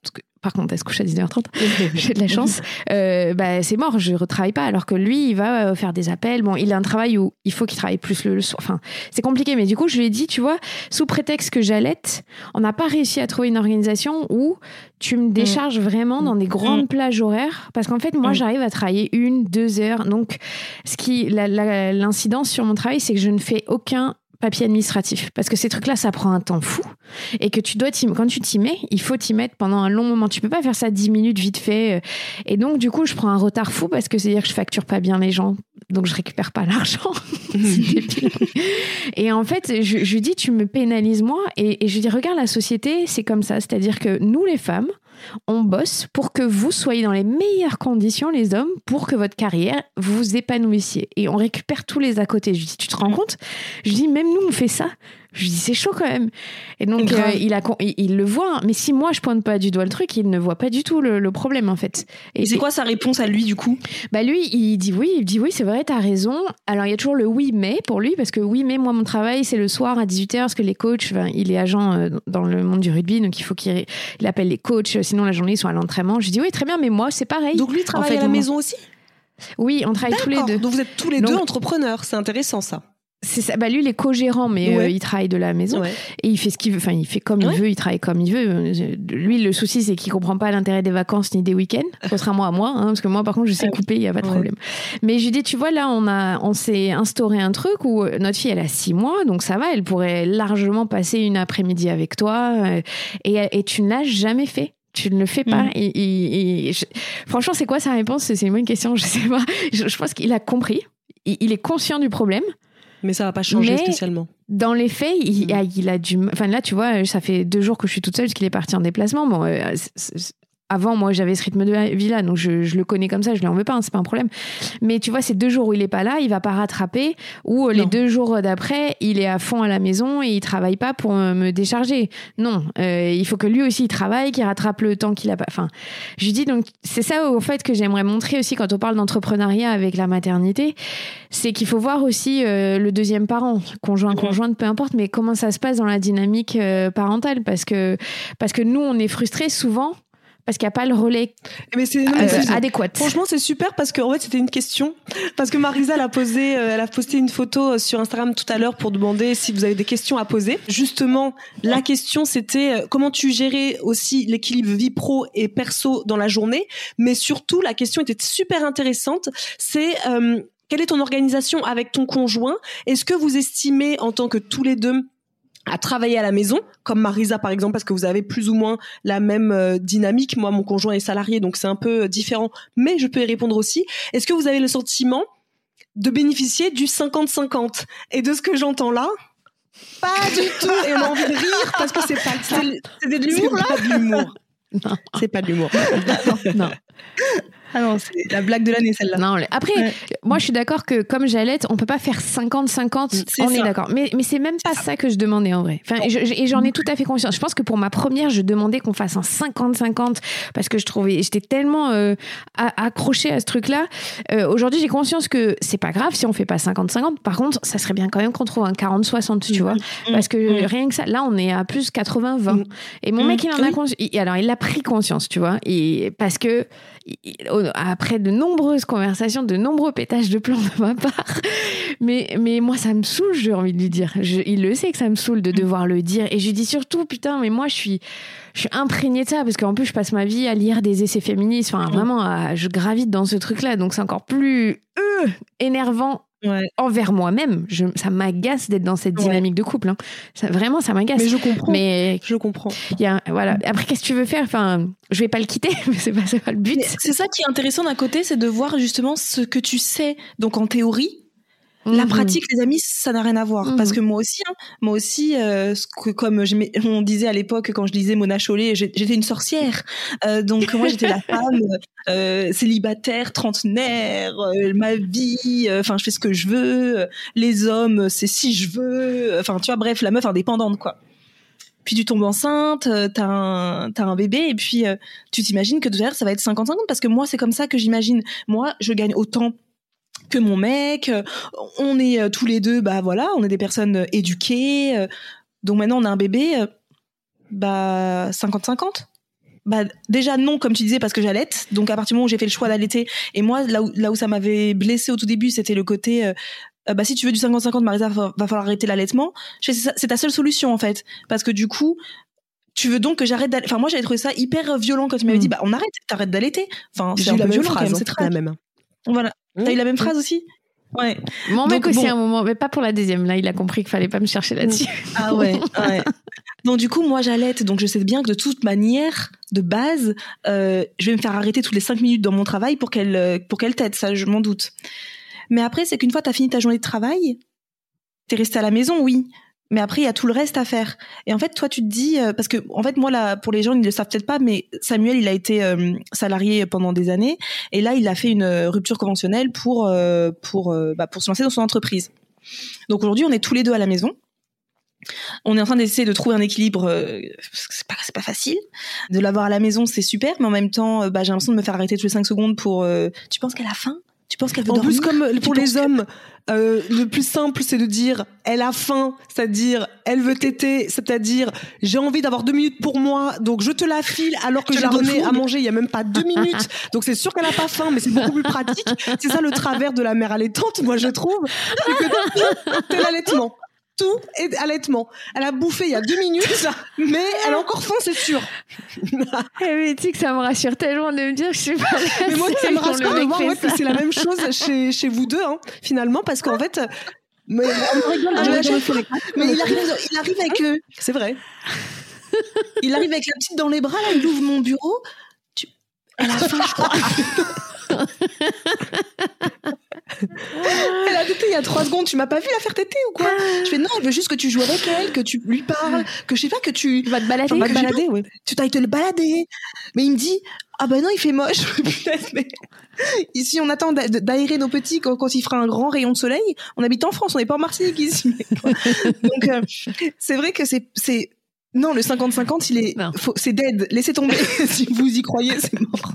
par contre, elle se couche à dix-neuf heures trente, j'ai de la chance, euh, bah, c'est mort, je retravaille pas. Alors que lui, il va faire des appels. Bon, il a un travail où il faut qu'il travaille plus le, le soir. Enfin, c'est compliqué, mais du coup, je lui ai dit, tu vois, sous prétexte que j'allaite, on n'a pas réussi à trouver une organisation où tu me décharges vraiment dans des grandes plages horaires. Parce qu'en fait, moi, j'arrive à travailler une, deux heures. Donc, ce qui, la, la, l'incidence sur mon travail, c'est que je ne fais aucun papier administratif, parce que ces trucs-là, ça prend un temps fou, et que tu dois t'y, quand tu t'y mets, il faut t'y mettre pendant un long moment. Tu peux pas faire ça dix minutes vite fait, et donc du coup, je prends un retard fou parce que c'est-à-dire que je facture pas bien les gens, donc je récupère pas l'argent. Et en fait, je, je lui dis, tu me pénalises moi, et, et je lui dis, regarde, la société, c'est comme ça, c'est-à-dire que nous, les femmes, on bosse pour que vous soyez dans les meilleures conditions, les hommes, pour que votre carrière, vous vous épanouissiez. Et on récupère tous les à côté. Je lui dis, tu te rends compte ? Je lui dis, même nous, on fait ça. Je lui dis, c'est chaud quand même. Et donc, euh, il, a, il, il le voit. Hein. Mais si moi, je pointe pas du doigt le truc, il ne voit pas du tout le, le problème, en fait. Et, et c'est quoi sa réponse à lui, du coup ? Bah lui, il dit oui. Il dit oui, c'est vrai, t'as raison. Alors, il y a toujours le oui, mais pour lui, parce que oui, mais moi, mon travail, c'est le soir à dix-huit heures, parce que les coachs, ben, il est agent dans le monde du rugby, donc il faut qu'il il appelle les coachs, sinon la journée, ils sont à l'entraînement. Je dis oui, très bien, mais moi, c'est pareil. Donc lui, il travaille en fait, à la on... maison aussi ? Oui, on travaille D'accord. tous les deux. Donc vous êtes tous les donc, deux entrepreneurs, c'est intéressant ça. C'est ça. Bah lui, il est co-gérant, mais ouais. euh, il travaille de la maison. Ouais. Et il fait ce qu'il veut. Enfin, il fait comme ouais. il veut, il travaille comme il veut. Lui, le souci, c'est qu'il comprend pas l'intérêt des vacances ni des week-ends, contrairement à moi. Hein, parce que moi, par contre, je sais couper, il n'y a pas de ouais. problème. Mais je lui dis, tu vois, là, on, a, on s'est instauré un truc où notre fille, elle a six mois, donc ça va, elle pourrait largement passer une après-midi avec toi. Euh, et, et tu ne l'as jamais fait. Tu ne le fais pas. Mmh. Et, et, et, je... Franchement, c'est quoi sa réponse ? C'est une bonne question, je sais pas. Je, je pense qu'il a compris. Il, il est conscient du problème. Mais ça va pas changer mais spécialement. Dans les faits, il, mmh. il a du... Enfin là, tu vois, ça fait deux jours que je suis toute seule parce qu'il est parti en déplacement. Bon, euh, c'est, c'est... Avant, moi, j'avais ce rythme de vie là, donc je, je le connais comme ça, je lui en veux pas, hein, c'est pas un problème. Mais tu vois, ces deux jours où il est pas là, il va pas rattraper, ou les deux jours d'après, il est à fond à la maison et il travaille pas pour me décharger. Non, euh, il faut que lui aussi il travaille, qu'il rattrape le temps qu'il a pas. Enfin, je lui dis donc, c'est ça au fait que j'aimerais montrer aussi quand on parle d'entrepreneuriat avec la maternité, c'est qu'il faut voir aussi euh, le deuxième parent, conjoint, conjointe, peu importe, mais comment ça se passe dans la dynamique euh, parentale, parce que parce que nous, on est frustrés souvent. Parce qu'il n'y a pas le relais mais c'est, non, mais c'est, euh, adéquat. Franchement, c'est super parce qu'en fait, c'était une question. Parce que Marisa, elle a posé, euh, elle a posté une photo sur Instagram tout à l'heure pour demander si vous avez des questions à poser. Justement, la question, c'était euh, comment tu gérais aussi l'équilibre vie pro et perso dans la journée. Mais surtout, la question était super intéressante. C'est euh, quelle est ton organisation avec ton conjoint ? Est-ce que vous estimez, en tant que tous les deux, à travailler à la maison, comme Marisa par exemple, parce que vous avez plus ou moins la même euh, dynamique. Moi, mon conjoint est salarié, donc c'est un peu euh, différent, mais je peux y répondre aussi. Est-ce que vous avez le sentiment de bénéficier du cinquante cinquante ? Et de ce que j'entends là, pas du tout. Et on a envie de rire parce que c'est pas ça. C'est, c'est de l'humour c'est là. Pas de l'humour. Non. C'est pas de l'humour. Non. non. Ah non, c'est la blague de l'année, celle-là. Non, après, ouais. moi, je suis d'accord que comme j'allaite, on peut pas faire cinquante cinquante. C'est on ça. Est d'accord. Mais, mais c'est même pas ça. ça que je demandais en vrai. Enfin, et, je, et j'en ai tout à fait conscience. Je pense que pour ma première, je demandais qu'on fasse un cinquante cinquante parce que je trouvais, j'étais tellement euh, accrochée à ce truc-là. Euh, aujourd'hui, j'ai conscience que c'est pas grave si on fait pas cinquante cinquante. Par contre, ça serait bien quand même qu'on trouve un quarante soixante, tu mmh. vois. Parce que mmh. rien que ça, là, on est à plus quatre-vingts vingt. Mmh. Et mon mmh. mec, il en a conscience. Alors, il a pris conscience, tu vois. Et parce que après de nombreuses conversations, de nombreux pétages de plomb de ma part, mais, mais moi ça me saoule, j'ai envie de lui dire. Je, il le sait que ça me saoule de devoir le dire, et je lui dis surtout, putain, mais moi je suis, je suis imprégnée de ça, parce qu'en plus je passe ma vie à lire des essais féministes, enfin vraiment, à, je gravite dans ce truc-là, donc c'est encore plus euh, énervant. Ouais. Envers moi-même, je, ça m'agace d'être dans cette dynamique ouais. de couple. Hein. Ça, vraiment, ça m'agace. Mais je comprends. Mais je comprends. Y a, voilà. Après, qu'est-ce que tu veux faire ? Enfin, je vais pas le quitter, mais c'est pas, c'est pas le but. Mais c'est ça qui est intéressant d'un côté, c'est de voir justement ce que tu sais. Donc en théorie. La pratique, les amis, ça n'a rien à voir. Mmh. Parce que moi aussi, hein, moi aussi, euh, comme on disait à l'époque quand je lisais Mona Chollet, j'étais une sorcière. Euh, donc moi, j'étais la femme euh, célibataire, trentenaire, euh, ma vie, enfin, euh, je fais ce que je veux. Les hommes, c'est si je veux. Enfin, tu vois, bref, la meuf indépendante, quoi. Puis tu tombes enceinte, t'as un, t'as un bébé, et puis euh, tu t'imagines que tout à l'heure, ça va être cinquante cinquante, parce que moi, c'est comme ça que j'imagine. Moi, je gagne autant que mon mec, on est tous les deux, bah voilà, on est des personnes éduquées, donc maintenant on a un bébé, bah cinquante cinquante. bah déjà non, comme tu disais, parce que j'allaite. Donc à partir du moment où j'ai fait le choix d'allaiter, et moi là où là où ça m'avait blessée au tout début, c'était le côté euh, euh, bah si tu veux du cinquante cinquante, Marisa, va, va falloir arrêter l'allaitement. C'est, c'est ta seule solution en fait, parce que du coup tu veux donc que j'arrête d'allaiter. Enfin moi j'avais trouvé ça hyper violent quand tu m'avais mmh. dit bah on arrête, t'arrêtes d'allaiter. Enfin c'est j'ai un eu peu la même violent phrase, quand même, hein, c'est très la même. Voilà. Mmh. T'as eu la même phrase aussi? Ouais. Mon mec donc, aussi bon. à un moment, mais pas pour la deuxième. Là, il a compris qu'il fallait pas me chercher là-dessus. Ah ouais, ouais. Donc du coup, moi j'allaite, donc je sais bien que de toute manière, de base, euh, je vais me faire arrêter toutes les cinq minutes dans mon travail pour qu'elle pour qu'elle t'aide, ça je m'en doute. Mais après, c'est qu'une fois t'as fini ta journée de travail, t'es resté à la maison, oui. Mais après, il y a tout le reste à faire. Et en fait, toi, tu te dis, euh, parce que, en fait, moi, là, pour les gens, ils ne le savent peut-être pas, mais Samuel, il a été euh, salarié pendant des années. Et là, il a fait une euh, rupture conventionnelle pour, euh, pour, euh, bah, pour se lancer dans son entreprise. Donc aujourd'hui, on est tous les deux à la maison. On est en train d'essayer de trouver un équilibre. Euh, c'est pas, c'est pas facile. De l'avoir à la maison, c'est super. Mais en même temps, euh, bah, j'ai l'impression de me faire arrêter toutes les cinq secondes pour, euh, tu penses qu'elle a faim? Tu penses qu'elle veut en dormir? plus, comme pour les que... hommes, euh, le plus simple, c'est de dire elle a faim, c'est-à-dire elle veut téter, c'est-à-dire j'ai envie d'avoir deux minutes pour moi, donc je te la file alors que je j'ai donné à manger il y a même pas deux minutes. Donc c'est sûr qu'elle a pas faim, mais c'est beaucoup plus pratique. C'est ça le travers de la mère allaitante, moi je trouve, c'est que c'est l'allaitement. Tout est allaitement. Elle a bouffé il y a deux minutes, mais elle a encore faim, c'est sûr. Eh mais tu sais que ça me rassure tellement de me dire que je suis pas la Mais moi, ça me rassure de voir ouais, ça. que c'est la même chose chez, chez vous deux, hein, finalement, parce qu'en fait, mais, on rigole, ah, je rigole, mais il arrive, il arrive avec le... C'est vrai. Il arrive avec la petite dans les bras, là, il ouvre mon bureau. Tu... Elle a faim, je crois. Elle a tété il y a trois secondes, tu m'as pas vu la faire téter ou quoi? Je fais non, elle veut juste que tu joues avec elle, que tu lui parles, que je sais pas, que tu vas te balader, enfin, te balader, ouais. Tu t'ailles te le balader. Mais il me dit ah ben non, il fait moche. Mais ici on attend d'aérer nos petits quand, quand il fera un grand rayon de soleil. On habite en France, on n'est pas en Martinique ici. Donc euh, c'est vrai que c'est c'est non, le cinquante cinquante, il est, faut, c'est dead. Laissez tomber. Si vous y croyez, c'est mort.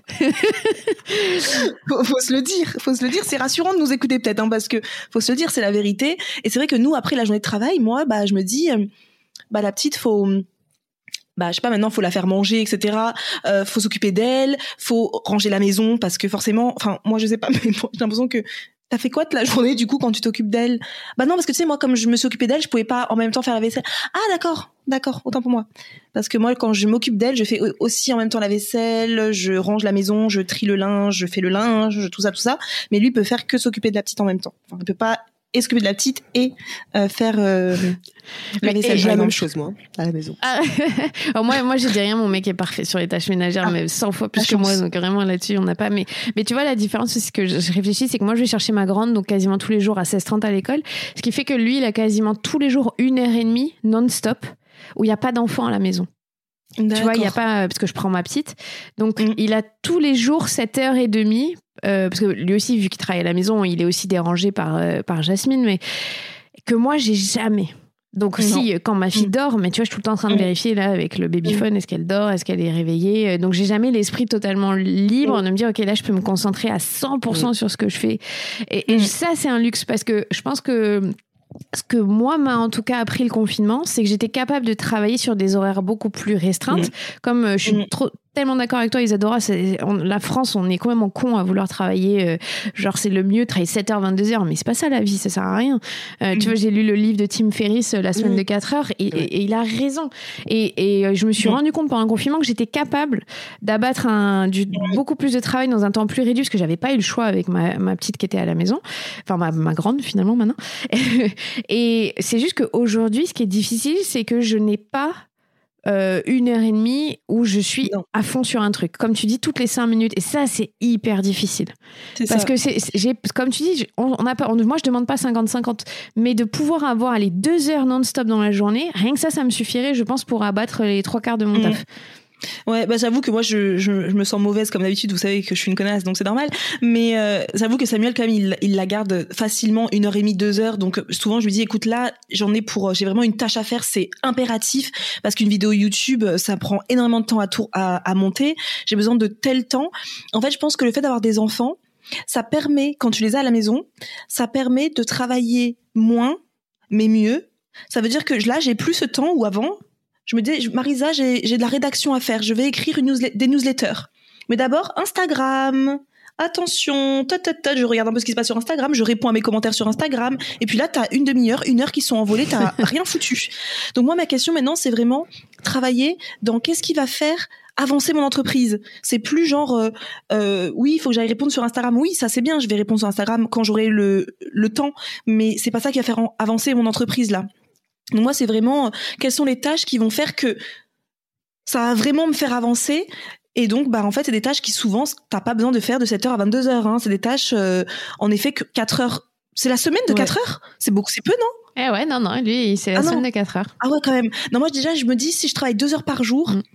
faut, faut se le dire. Faut se le dire. C'est rassurant de nous écouter peut-être, hein, parce que faut se le dire, c'est la vérité. Et c'est vrai que nous, après la journée de travail, moi, bah, je me dis, euh, bah, la petite, faut, bah, je sais pas, maintenant, faut la faire manger, et cetera. Euh, faut s'occuper d'elle, faut ranger la maison, parce que forcément, enfin, moi, je sais pas, mais moi, j'ai l'impression que t'as fait quoi de la journée, du coup, quand tu t'occupes d'elle? Bah non, parce que tu sais, moi, comme je me suis occupée d'elle, je pouvais pas en même temps faire la vaisselle. Ah, d'accord, d'accord, autant pour moi. Parce que moi, quand je m'occupe d'elle, je fais aussi en même temps la vaisselle, je range la maison, je trie le linge, je fais le linge, tout ça, tout ça. Mais lui peut faire que s'occuper de la petite en même temps. Enfin, il peut pas et s'occuper de la petite et euh, faire euh, la vaisselle. J'ai la même chose, moi, à la maison. Ah, alors moi, moi, je dis rien, mon mec est parfait sur les tâches ménagères, ah, mais cent fois plus que moi, donc vraiment là-dessus, on n'a pas. Mais, mais tu vois, la différence, c'est ce que je réfléchis, c'est que moi, je vais chercher ma grande, donc quasiment tous les jours à seize heures trente à l'école, ce qui fait que lui, il a quasiment tous les jours une heure et demie non-stop où il n'y a pas d'enfant à la maison. D'accord. Tu vois, il n'y a pas, parce que je prends ma petite, donc mmh. il a tous les jours sept heures trente. Euh, parce que lui aussi, vu qu'il travaille à la maison, il est aussi dérangé par, euh, par Jasmine, mais que moi, j'ai jamais. Donc, non. si, quand ma fille dort, mais tu vois, je suis tout le temps en train de vérifier là avec le babyphone, est-ce qu'elle dort, est-ce qu'elle est réveillée. Donc, j'ai jamais l'esprit totalement libre de me dire, OK, là, je peux me concentrer à cent pour cent sur ce que je fais. Et, et ça, c'est un luxe parce que je pense que ce que moi m'a en tout cas appris le confinement, c'est que j'étais capable de travailler sur des horaires beaucoup plus restreintes. Mmh. Comme euh, je suis mmh. trop, tellement d'accord avec toi, Isadora, c'est, on, la France, on est complètement con à vouloir travailler. Euh, genre, c'est le mieux, travailler sept heures, vingt-deux heures, mais c'est pas ça la vie, ça sert à rien. Euh, mmh. Tu vois, j'ai lu le livre de Tim Ferriss, La semaine mmh. de quatre heures, et, et, et il a raison. Et, et je me suis mmh. rendu compte pendant le confinement que j'étais capable d'abattre un, du, beaucoup plus de travail dans un temps plus réduit, parce que j'avais pas eu le choix avec ma, ma petite qui était à la maison. Enfin, ma, ma grande, finalement, maintenant. Et c'est juste qu'aujourd'hui, ce qui est difficile, c'est que je n'ai pas euh, une heure et demie où je suis non. à fond sur un truc. Comme tu dis, toutes les cinq minutes. Et ça, c'est hyper difficile. C'est Parce ça. que, c'est, c'est, j'ai, comme tu dis, on, on a pas, on, moi, je ne demande pas cinquante cinquante. Mais de pouvoir avoir les deux heures non-stop dans la journée, rien que ça, ça me suffirait, je pense, pour abattre les trois quarts de mon mmh. taf. Ouais, bah j'avoue que moi je, je je me sens mauvaise comme d'habitude, vous savez que je suis une connasse donc c'est normal, mais euh, j'avoue que Samuel quand même il il la garde facilement une heure et demie, deux heures, donc souvent je lui dis écoute là j'en ai pour j'ai vraiment une tâche à faire, c'est impératif parce qu'une vidéo YouTube ça prend énormément de temps à tour à à monter, j'ai besoin de tel temps. En fait je pense que le fait d'avoir des enfants ça permet quand tu les as à la maison ça permet de travailler moins mais mieux. Ça veut dire que là j'ai plus ce temps où avant Je me dis, Marisa, j'ai, j'ai de la rédaction à faire. Je vais écrire une newslet- des newsletters. Mais d'abord, Instagram. Attention, ta, ta, ta, je regarde un peu ce qui se passe sur Instagram, je réponds à mes commentaires sur Instagram, et puis là, t'as une demi-heure, une heure qui sont envolées, t'as rien foutu. Donc moi, ma question maintenant, c'est vraiment travailler dans qu'est-ce qui va faire avancer mon entreprise. C'est plus genre, euh, euh, oui, il faut que j'aille répondre sur Instagram. Oui, ça c'est bien, je vais répondre sur Instagram quand j'aurai le, le temps, mais c'est pas ça qui va faire avancer mon entreprise là. Donc moi, c'est vraiment, euh, quelles sont les tâches qui vont faire que ça va vraiment me faire avancer. Et donc, bah, en fait, c'est des tâches qui, souvent, t'as pas besoin de faire de sept heures à vingt-deux heures, hein. C'est des tâches, euh, en effet, que quatre heures. C'est la semaine de ouais. quatre heures? C'est beaucoup, c'est peu, non? Eh ouais, non, non, lui, c'est la ah semaine non. de quatre heures. Ah ouais, quand même. Non, moi, déjà, je me dis, si je travaille deux heures par jour, mm.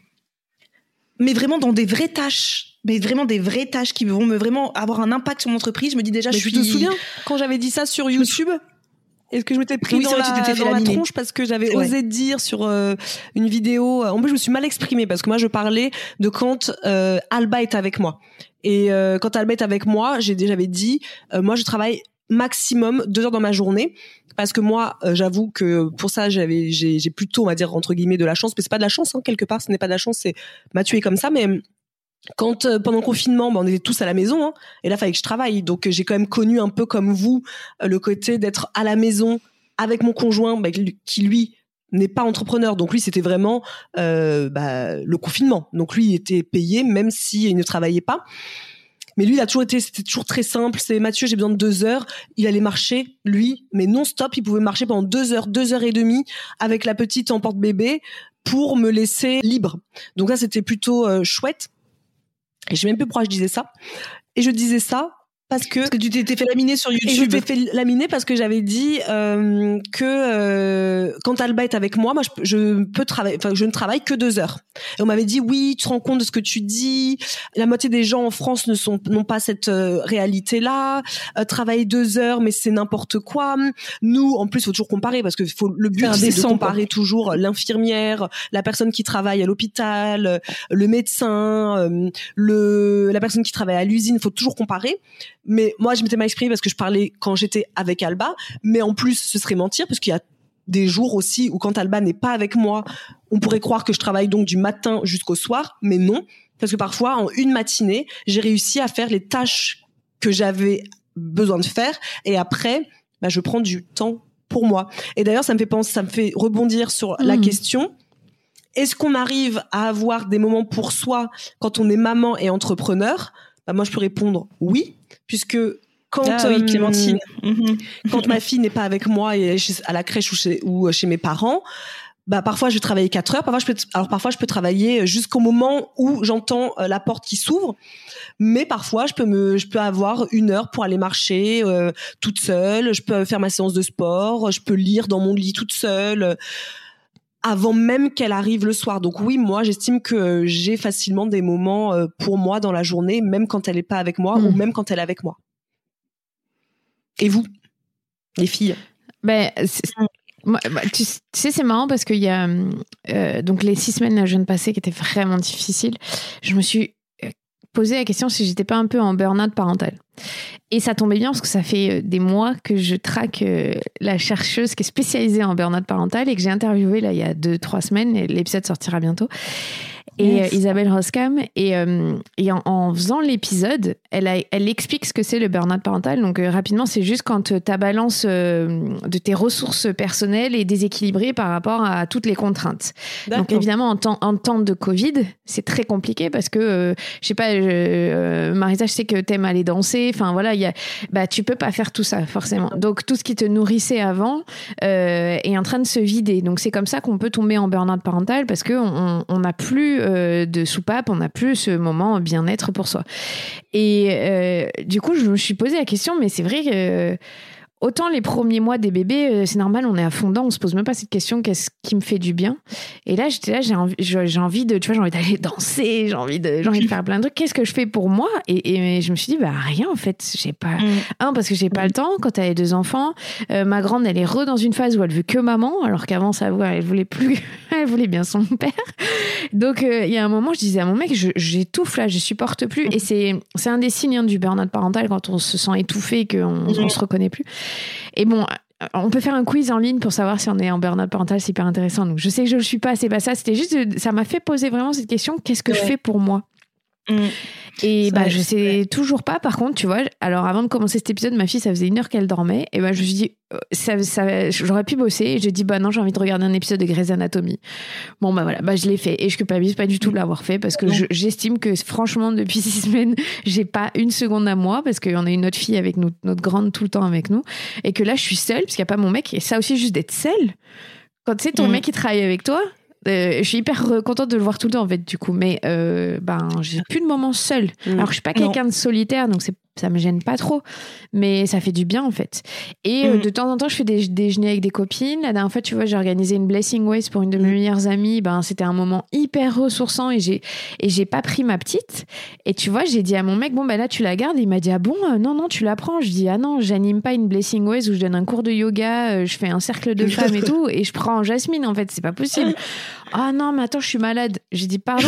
mais vraiment dans des vraies tâches, mais vraiment des vraies tâches qui vont me vraiment avoir un impact sur mon entreprise, je me dis déjà, mais je suis... Tu te souviens, quand j'avais dit ça sur YouTube? Est-ce que je m'étais pris oui, dans, vrai, la, dans la tronche parce que j'avais osé ouais. dire sur euh, une vidéo. En plus, je me suis mal exprimée parce que moi, je parlais de quand euh, Alba est avec moi. Et euh, quand Alba est avec moi, j'ai déjà dit, euh, moi, je travaille maximum deux heures dans ma journée parce que moi, euh, j'avoue que pour ça, j'avais, j'ai, j'ai plutôt, on va dire entre guillemets, de la chance. Mais c'est pas de la chance, hein, quelque part, ce n'est pas de la chance. C'est Mathieu est comme ça, mais quand euh, pendant le confinement, bah, on était tous à la maison, hein, et là, il fallait que je travaille. Donc, euh, j'ai quand même connu un peu comme vous euh, le côté d'être à la maison avec mon conjoint, bah, qui lui n'est pas entrepreneur. Donc lui, c'était vraiment euh, bah, le confinement. Donc lui, il était payé même s'il ne travaillait pas. Mais lui, il a toujours été, c'était toujours très simple. C'est Mathieu, j'ai besoin de deux heures. Il allait marcher, lui, mais non-stop. Il pouvait marcher pendant deux heures, deux heures et demie avec la petite en porte-bébé pour me laisser libre. Donc là, c'était plutôt euh, chouette. Et je sais même plus pourquoi je disais ça. Et je disais ça parce que... Parce que tu t'étais fait laminer sur YouTube. Et je t'ai fait laminer parce que j'avais dit euh, que euh, quand Alba est avec moi, moi je, je peux travailler, enfin je ne travaille que deux heures. Et on m'avait dit oui, tu te rends compte de ce que tu dis. La moitié des gens en France ne sont n'ont pas cette euh, réalité-là. Euh, travailler deux heures, mais c'est n'importe quoi. Nous, en plus, il faut toujours comparer parce que faut le but c'est, c'est de comparer quoi. Toujours l'infirmière, la personne qui travaille à l'hôpital, le médecin, euh, le la personne qui travaille à l'usine. Il faut toujours comparer. Mais moi, je m'étais mal exprimée parce que je parlais quand j'étais avec Alba. Mais en plus, ce serait mentir parce qu'il y a des jours aussi où quand Alba n'est pas avec moi, on pourrait croire que je travaille donc du matin jusqu'au soir. Mais non, parce que parfois, en une matinée, j'ai réussi à faire les tâches que j'avais besoin de faire. Et après, bah, je prends du temps pour moi. Et d'ailleurs, ça me fait penser, ça me fait rebondir sur mmh. la question. Est-ce qu'on arrive à avoir des moments pour soi quand on est maman et entrepreneur? Bah, moi, je peux répondre oui, puisque quand ah, oui, Clémentine. Euh, quand ma fille n'est pas avec moi et à la crèche ou chez, ou chez mes parents, bah parfois je vais travailler quatre heures, parfois je peux alors parfois je peux travailler jusqu'au moment où j'entends la porte qui s'ouvre, mais parfois je peux me je peux avoir une heure pour aller marcher euh, toute seule, je peux faire ma séance de sport, je peux lire dans mon lit toute seule. Avant même qu'elle arrive le soir. Donc oui, moi, j'estime que j'ai facilement des moments pour moi dans la journée, même quand elle n'est pas avec moi mmh. ou même quand elle est avec moi. Et vous, les filles? Ben, c'est, moi, tu, tu sais, c'est marrant parce qu'il y a euh, donc les six semaines la jeune passée qui étaient vraiment difficiles. Je me suis posé la question si j'étais pas un peu en burn-out parental. Et ça tombait bien parce que ça fait des mois que je traque la chercheuse qui est spécialisée en burn-out parental et que j'ai interviewée là il y a deux, trois semaines et l'épisode sortira bientôt. Et yes. euh, Isabelle Roskam et, euh, et en, en faisant l'épisode, elle, a, elle explique ce que c'est le burn-out parental. Donc euh, rapidement, c'est juste quand euh, ta balance euh, de tes ressources personnelles est déséquilibrée par rapport à toutes les contraintes. D'accord. Donc évidemment, en temps, en temps de Covid, c'est très compliqué parce que euh, je sais pas, euh, Marisa, je sais que t'aimes aller danser. Enfin voilà, il y a, bah tu peux pas faire tout ça forcément. Donc tout ce qui te nourrissait avant euh, est en train de se vider. Donc c'est comme ça qu'on peut tomber en burn-out parental parce que on, on n'a plus de soupape, on n'a plus ce moment bien-être pour soi. Et euh, du coup, je me suis posé la question, mais c'est vrai que euh, autant les premiers mois des bébés, euh, c'est normal, on est à fond dedans, on se pose même pas cette question, qu'est-ce qui me fait du bien? Et là, j'étais là, j'ai envie, j'ai envie de, tu vois, j'ai envie d'aller danser, j'ai envie de, j'ai envie de faire plein de trucs. Qu'est-ce que je fais pour moi? Et, et je me suis dit, bah rien en fait. J'ai pas, mm. un parce que j'ai pas le temps. Quand t'as les deux enfants, euh, ma grande, elle est re dans une phase où elle veut que maman, alors qu'avant, ça, elle voulait plus, elle voulait bien son père. Donc il euh, y a un moment, je disais à mon mec, je, j'étouffe là, je supporte plus. Et c'est, c'est un des signes hein, du burn-out parental quand on se sent étouffé et qu'on mm. on se reconnaît plus. Et bon, On peut faire un quiz en ligne pour savoir si on est en burn-out parental, c'est hyper intéressant. Donc je sais que je le suis pas, c'est pas ça. C'était juste, ça m'a fait poser vraiment cette question, qu'est-ce que ouais. je fais pour moi? Mmh. Et ça, bah je sais ouais. toujours pas. Par contre, tu vois, alors avant de commencer cet épisode, ma fille, ça faisait une heure qu'elle dormait, et bah je me suis dit, ça, ça, j'aurais pu bosser, et j'ai dit bah non, j'ai envie de regarder un épisode de Grey's Anatomy. Bon bah voilà, bah je l'ai fait, et je culpabilise pas du tout de l'avoir fait, parce que je, j'estime que franchement depuis six semaines, j'ai pas une seconde à moi, parce qu'on a une autre fille avec nous, notre grande tout le temps avec nous, et que là je suis seule, parce qu'il y a pas mon mec, et ça aussi juste d'être seule. Quand tu sais ton mmh. mec qui travaille avec toi. Euh, je suis hyper contente de le voir tout le temps en fait du coup, mais euh, ben j'ai plus de moments seul. Mmh. Alors je suis pas quelqu'un non. de solitaire, donc c'est, ça me gêne pas trop, mais ça fait du bien en fait. Et mmh. euh, de temps en temps je fais des déjeuners avec des copines. La dernière fois tu vois j'ai organisé une blessing waste pour une de mes mmh. meilleures amies. Ben c'était un moment hyper ressourçant et j'ai et j'ai pas pris ma petite. Et tu vois j'ai dit à mon mec bon ben là tu la gardes. Et il m'a dit ah bon euh, non non tu la prends. Je dis ah non j'anime pas une blessing waste où je donne un cours de yoga, euh, je fais un cercle de femmes et tout et je prends Jasmine en fait c'est pas possible. Ah non, mais attends, je suis malade. J'ai dit pardon.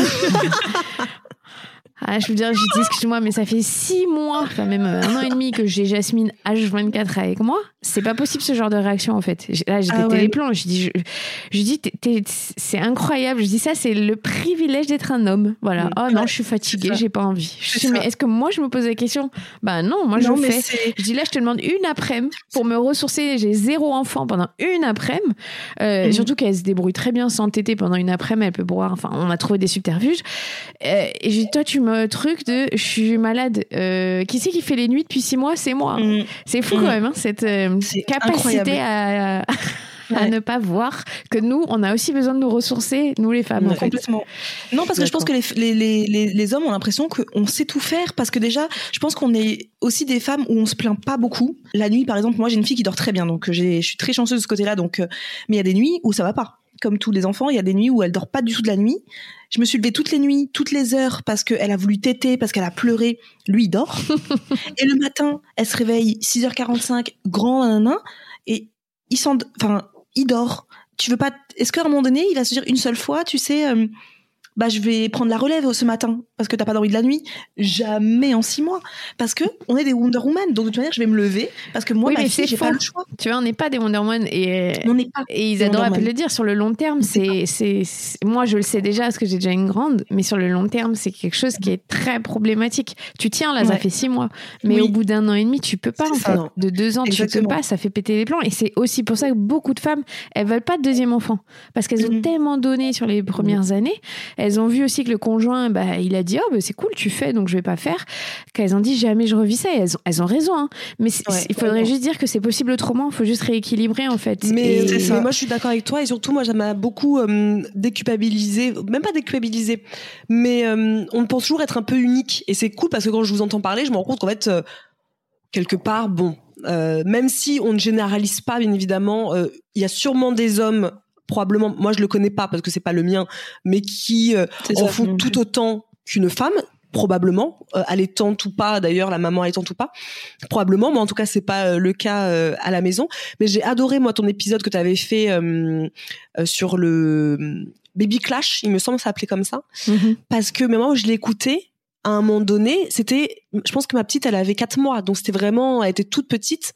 Ah, je veux dire, j'ai dit excuse-moi, mais ça fait six mois, enfin même un an et demi que j'ai Jasmine H vingt-quatre avec moi. C'est pas possible ce genre de réaction en fait. Là, j'ai pété ah ouais. les plombs. Je dis, je, je dis, t'es, t'es, c'est incroyable. Je dis ça, c'est le privilège d'être un homme. Voilà. Oh non, je suis fatiguée, j'ai pas envie. Je dis, mais est-ce que moi je me pose la question? Bah non, moi non, je le fais. C'est... Je dis là, je te demande une après-midi pour me ressourcer. J'ai zéro enfant pendant une après-midi. Euh, mmh. Surtout qu'elle se débrouille très bien sans téter pendant une après-midi. Elle peut boire. Enfin, on a trouvé des subterfuges. Euh, et je dis, toi, tu me truc de je suis malade. Euh, qui c'est qui fait les nuits depuis six mois? C'est moi. Mmh. C'est fou mmh. quand même, hein, cette euh, capacité à, à ouais. ne pas voir que nous, on a aussi besoin de nous ressourcer, nous les femmes. Ouais, en fait. Complètement. Non, parce D'accord. que je pense que les, les, les, les hommes ont l'impression qu'on sait tout faire, parce que déjà, je pense qu'on est aussi des femmes où on se plaint pas beaucoup. La nuit, par exemple, moi j'ai une fille qui dort très bien, donc j'ai, je suis très chanceuse de ce côté-là. Donc, euh, mais il y a des nuits où ça va pas. Comme tous les enfants, il y a des nuits où elle dort pas du tout de la nuit. Je me suis levée toutes les nuits, toutes les heures, parce qu'elle a voulu téter, parce qu'elle a pleuré. Lui, il dort. Et le matin, elle se réveille six heures quarante-cinq, grand, nanana, et il s'en, enfin, il dort. Tu veux pas, est-ce qu'à un moment donné, il va se dire une seule fois, tu sais, euh, bah, je vais prendre la relève ce matin, parce que t'as pas dormi de la nuit? Jamais en six mois. Parce que on est des Wonder Woman. Donc, de toute manière, je vais me lever, parce que moi, oui, ma mais fille, c'est j'ai faux. pas le choix. Tu vois, on n'est pas des Wonder Woman. Et, on n'est pas. Et Isadora peut le dire, sur le long terme, c'est, c'est, c'est, moi, je le sais déjà, parce que j'ai déjà une grande, mais sur le long terme, c'est quelque chose qui est très problématique. Tu tiens, là, ouais. ça fait six mois. Mais oui. au bout d'un an et demi, tu peux pas, c'est en ça, fait. Non. De deux ans, Exactement. Tu peux pas, ça fait péter les plombs. Et c'est aussi pour ça que beaucoup de femmes, elles veulent pas de deuxième enfant. Parce qu'elles ont mmh. tellement donné sur les premières mmh. années. Elles ont vu aussi que le conjoint, bah, il a dit oh bah, c'est cool tu fais donc je vais pas faire, qu'elles ont dit jamais je revis ça et elles ont, elles ont raison hein. Mais ouais, il faudrait ouais. juste dire que c'est possible autrement, il faut juste rééquilibrer en fait. Mais, et... c'est ça. Mais moi je suis d'accord avec toi et surtout moi ça m'a beaucoup euh, déculpabilisé, même pas déculpabilisé, mais euh, on pense toujours être un peu unique et c'est cool parce que quand je vous entends parler je me rends compte qu'en fait euh, quelque part bon euh, même si on ne généralise pas bien évidemment, il euh, y a sûrement des hommes probablement, moi je le connais pas parce que c'est pas le mien, mais qui euh, en font tout autant qu'une femme, probablement, euh, allaitante ou pas, d'ailleurs la maman allaitante ou pas, probablement, mais en tout cas c'est pas euh, le cas euh, à la maison. Mais j'ai adoré moi ton épisode que tu avais fait euh, euh, sur le Baby Clash, il me semble que ça s'appelait comme ça, mm-hmm. parce que même moi je l'ai écouté. À un moment donné, c'était, je pense que ma petite elle avait quatre mois, donc c'était vraiment, elle était toute petite.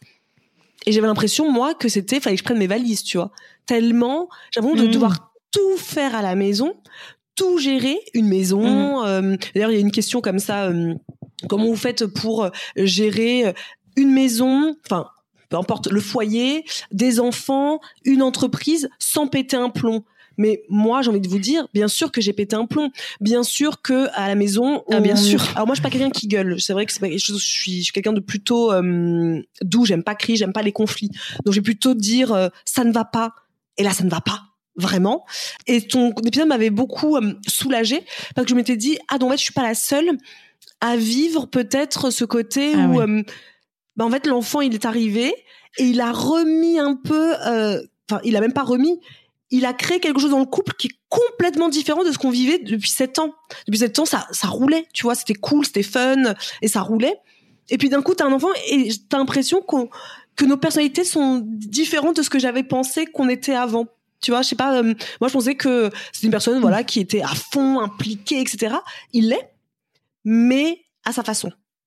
Et j'avais l'impression, moi, que c'était, fallait que je prenne mes valises, tu vois. Tellement, j'avais l'impression de devoir tout faire à la maison, tout gérer, une maison. Mmh. Euh, d'ailleurs, il y a une question comme ça, euh, comment vous faites pour gérer une maison, enfin, peu importe, le foyer, des enfants, une entreprise, sans péter un plomb? Mais moi, j'ai envie de vous dire, bien sûr que j'ai pété un plomb. Bien sûr que à la maison, on... ah, bien sûr. Alors moi, je suis pas quelqu'un qui gueule. C'est vrai que c'est pas... je, suis, je suis quelqu'un de plutôt euh, doux. J'aime pas crier, j'aime pas les conflits. Donc, je vais plutôt dire euh, ça ne va pas. Et là, ça ne va pas vraiment. Et ton épisode m'avait beaucoup euh, soulagée parce que je m'étais dit ah donc en fait, je suis pas la seule à vivre peut-être ce côté ah, où ouais. euh, bah en fait l'enfant il est arrivé et il a remis un peu. Enfin, euh, il a même pas remis. Il a créé quelque chose dans le couple qui est complètement différent de ce qu'on vivait depuis sept ans. Depuis sept ans, ça, ça roulait, tu vois, c'était cool, c'était fun, et ça roulait. Et puis d'un coup, t'as un enfant et t'as l'impression qu'on, que nos personnalités sont différentes de ce que j'avais pensé qu'on était avant. Tu vois, je sais pas, euh, moi je pensais que c'était une personne, voilà, qui était à fond, impliquée, et cetera. Il l'est, mais à sa façon.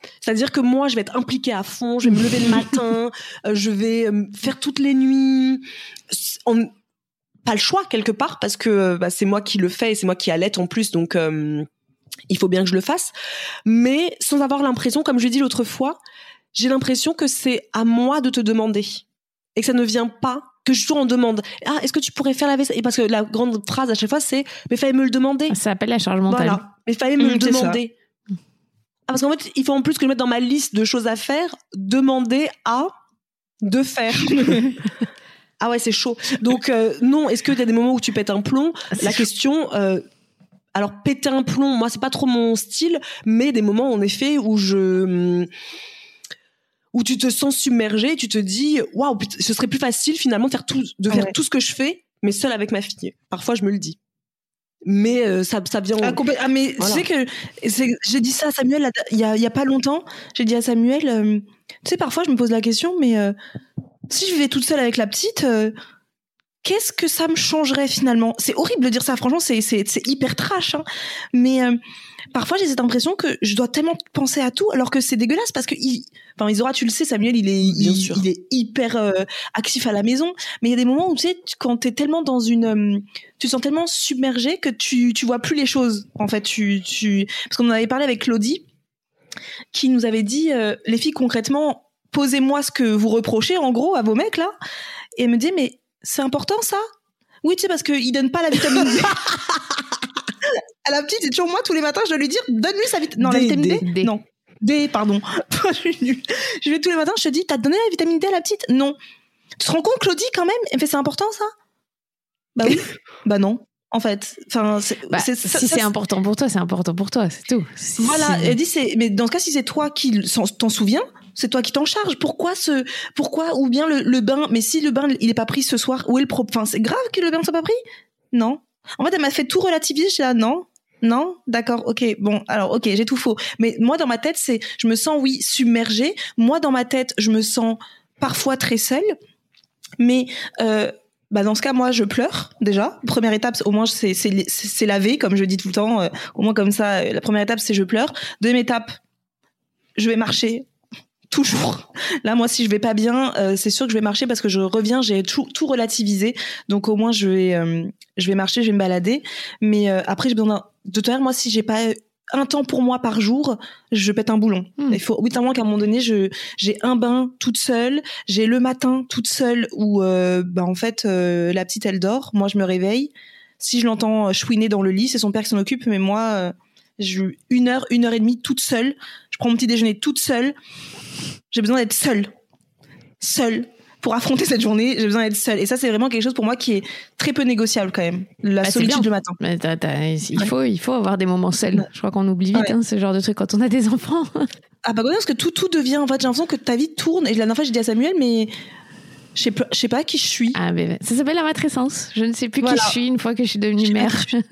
C'est-à-dire que moi, je vais être impliquée à fond, je vais me lever le matin, euh, je vais euh, faire toutes les nuits. On... Pas le choix, quelque part, parce que bah, c'est moi qui le fais et c'est moi qui allaite en plus, donc euh, il faut bien que je le fasse. Mais sans avoir l'impression, comme je l'ai dit l'autre fois, j'ai l'impression que c'est à moi de te demander. Et que ça ne vient pas, que je suis toujours en demande. Ah, est-ce que tu pourrais faire la vaisselle ? Et parce que la grande phrase à chaque fois, c'est « mais fallait me le demander ». Ça s'appelle la charge mentale. Voilà, mais fallait me Mmh, le c'est demander. Ah, parce qu'en fait, il faut en plus que je mette dans ma liste de choses à faire, demander à de faire. Ah ouais, c'est chaud. Donc euh, non, est-ce qu'il y a des moments où tu pètes un plomb ? C'est La chaud. question, euh, alors péter un plomb, moi c'est pas trop mon style, mais des moments en effet où je, où tu te sens submergé, tu te dis waouh, ce serait plus facile finalement de faire tout, de faire Ouais. tout ce que je fais, mais seule avec ma fille. Parfois je me le dis. Mais euh, ça, ça vient. Ah, complè- ah, mais Voilà. tu sais que c'est- j'ai dit ça à Samuel là, il y a, il y a pas longtemps. J'ai dit à Samuel, euh, tu sais, parfois je me pose la question, mais euh, si je vivais toute seule avec la petite, euh, qu'est-ce que ça me changerait finalement ? C'est horrible de dire ça, franchement, c'est, c'est, c'est hyper trash. Hein. Mais euh, parfois j'ai cette impression que je dois tellement penser à tout, alors que c'est dégueulasse parce que, il... enfin, Isora, tu le sais, Samuel, il est, Bien il, sûr. il est hyper euh, actif à la maison. Mais il y a des moments où tu sais, tu- quand t'es tellement dans une, euh, tu te sens tellement submergé que tu, tu vois plus les choses. En fait, tu, tu, parce qu'on en avait parlé avec Claudie, qui nous avait dit, euh, les filles concrètement, posez-moi ce que vous reprochez en gros à vos mecs là, et elle me dit mais c'est important ça ? Oui, tu sais, parce qu'ils donnent pas la vitamine D. À la petite, c'est toujours moi tous les matins, je dois lui dire donne-lui sa vitamine. Non, la D, vitamine D, D. non. D, pardon. je suis nulle. Je vais tous les matins, je te dis, t'as donné la vitamine D à la petite ? Non. Tu te rends compte, Claudie, quand même ? Elle me fait, c'est important ça ? Bah oui. Bah non. En fait, enfin, c'est, Bah, c'est- si ça- c'est ça- important pour toi, c'est important pour toi, c'est tout. Si- Voilà, si- elle dit c'est mais dans ce cas si c'est toi qui s'en- t'en souviens, c'est toi qui t'en charges. Pourquoi ce pourquoi ou bien le, le bain mais si le bain il est pas pris ce soir, où est le pro enfin c'est grave que le bain soit pas pris ? Non. En fait, elle m'a fait tout relativiser, j'étais là non. Non, d'accord, OK. Bon, alors OK, j'ai tout faux. Mais moi dans ma tête, c'est je me sens oui submergée. Moi dans ma tête, je me sens parfois très seule. Mais euh bah dans ce cas, moi, je pleure déjà. Première étape, au moins, c'est c'est c'est laver, comme je dis tout le temps. Euh, au moins comme ça, euh, la première étape, c'est je pleure. Deuxième étape, je vais marcher toujours. Là, moi, si je vais pas bien, euh, c'est sûr que je vais marcher parce que je reviens, j'ai tout, tout relativisé. Donc au moins, je vais euh, je vais marcher, je vais me balader. Mais euh, après, j'ai besoin d'un... de toute manière, moi, si j'ai pas un temps pour moi par jour, je pète un boulon. Mmh. Il faut oui, tellement qu'à un moment donné, je j'ai un bain toute seule, j'ai le matin toute seule où euh, bah en fait euh, la petite elle dort, moi je me réveille. Si je l'entends chouiner dans le lit, c'est son père qui s'en occupe, mais moi euh, je une heure, une heure et demie toute seule. Je prends mon petit déjeuner toute seule. J'ai besoin d'être seule, seule. Pour affronter cette journée, j'ai besoin d'être seule. Et ça, c'est vraiment quelque chose pour moi qui est très peu négociable quand même. La Bah, c'est solitude bien. le matin. Mais t'as- t'as- il, Ouais. faut, il faut avoir des moments seuls. Ouais. Je crois qu'on oublie vite Ouais. hein, ce genre de truc quand on a des enfants. Ah bah parce que tout tout devient en fait j'ai l'impression que ta vie tourne et la dernière fois j'ai dit à Samuel mais je sais pas je sais pas qui je suis. Ah, mais ça s'appelle la matrescence. Je ne sais plus Voilà. qui je suis une fois que je suis devenue Je sais pas mère. qui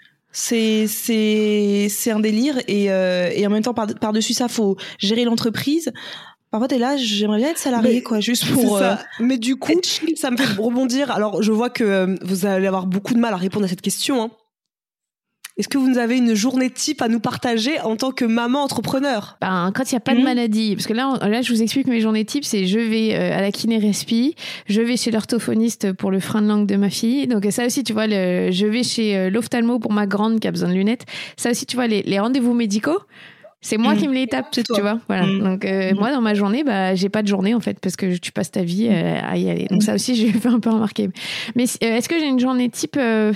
C'est c'est c'est un délire et euh, et en même temps par par dessus ça faut gérer l'entreprise. Parfois t'es là j'aimerais bien être salarié Mais quoi juste C'est pour ça. euh, Mais du coup, ça me fait rebondir. Alors, je vois que euh, vous allez avoir beaucoup de mal à répondre à cette question. Hein. Est-ce que vous avez une journée type à nous partager en tant que maman entrepreneur ? Ben, quand il n'y a pas de Mhm. maladie, parce que là, on- là, je vous explique mes journées types, c'est je vais euh, à la kiné respi, je vais chez l'orthophoniste pour le frein de langue de ma fille. Donc ça aussi, tu vois, le, je vais chez euh, l'ophtalmo pour ma grande qui a besoin de lunettes. Ça aussi, tu vois, les, les rendez-vous médicaux, c'est moi Mhm. qui me les tape, C'est tu toi. vois. Voilà. Mhm. Donc euh, Mhm. moi, dans ma journée, bah, j'ai pas de journée en fait, parce que tu passes ta vie euh, à y aller. Donc ça aussi, j'ai fait un peu remarquer. Mais euh, est-ce que j'ai une journée type euh,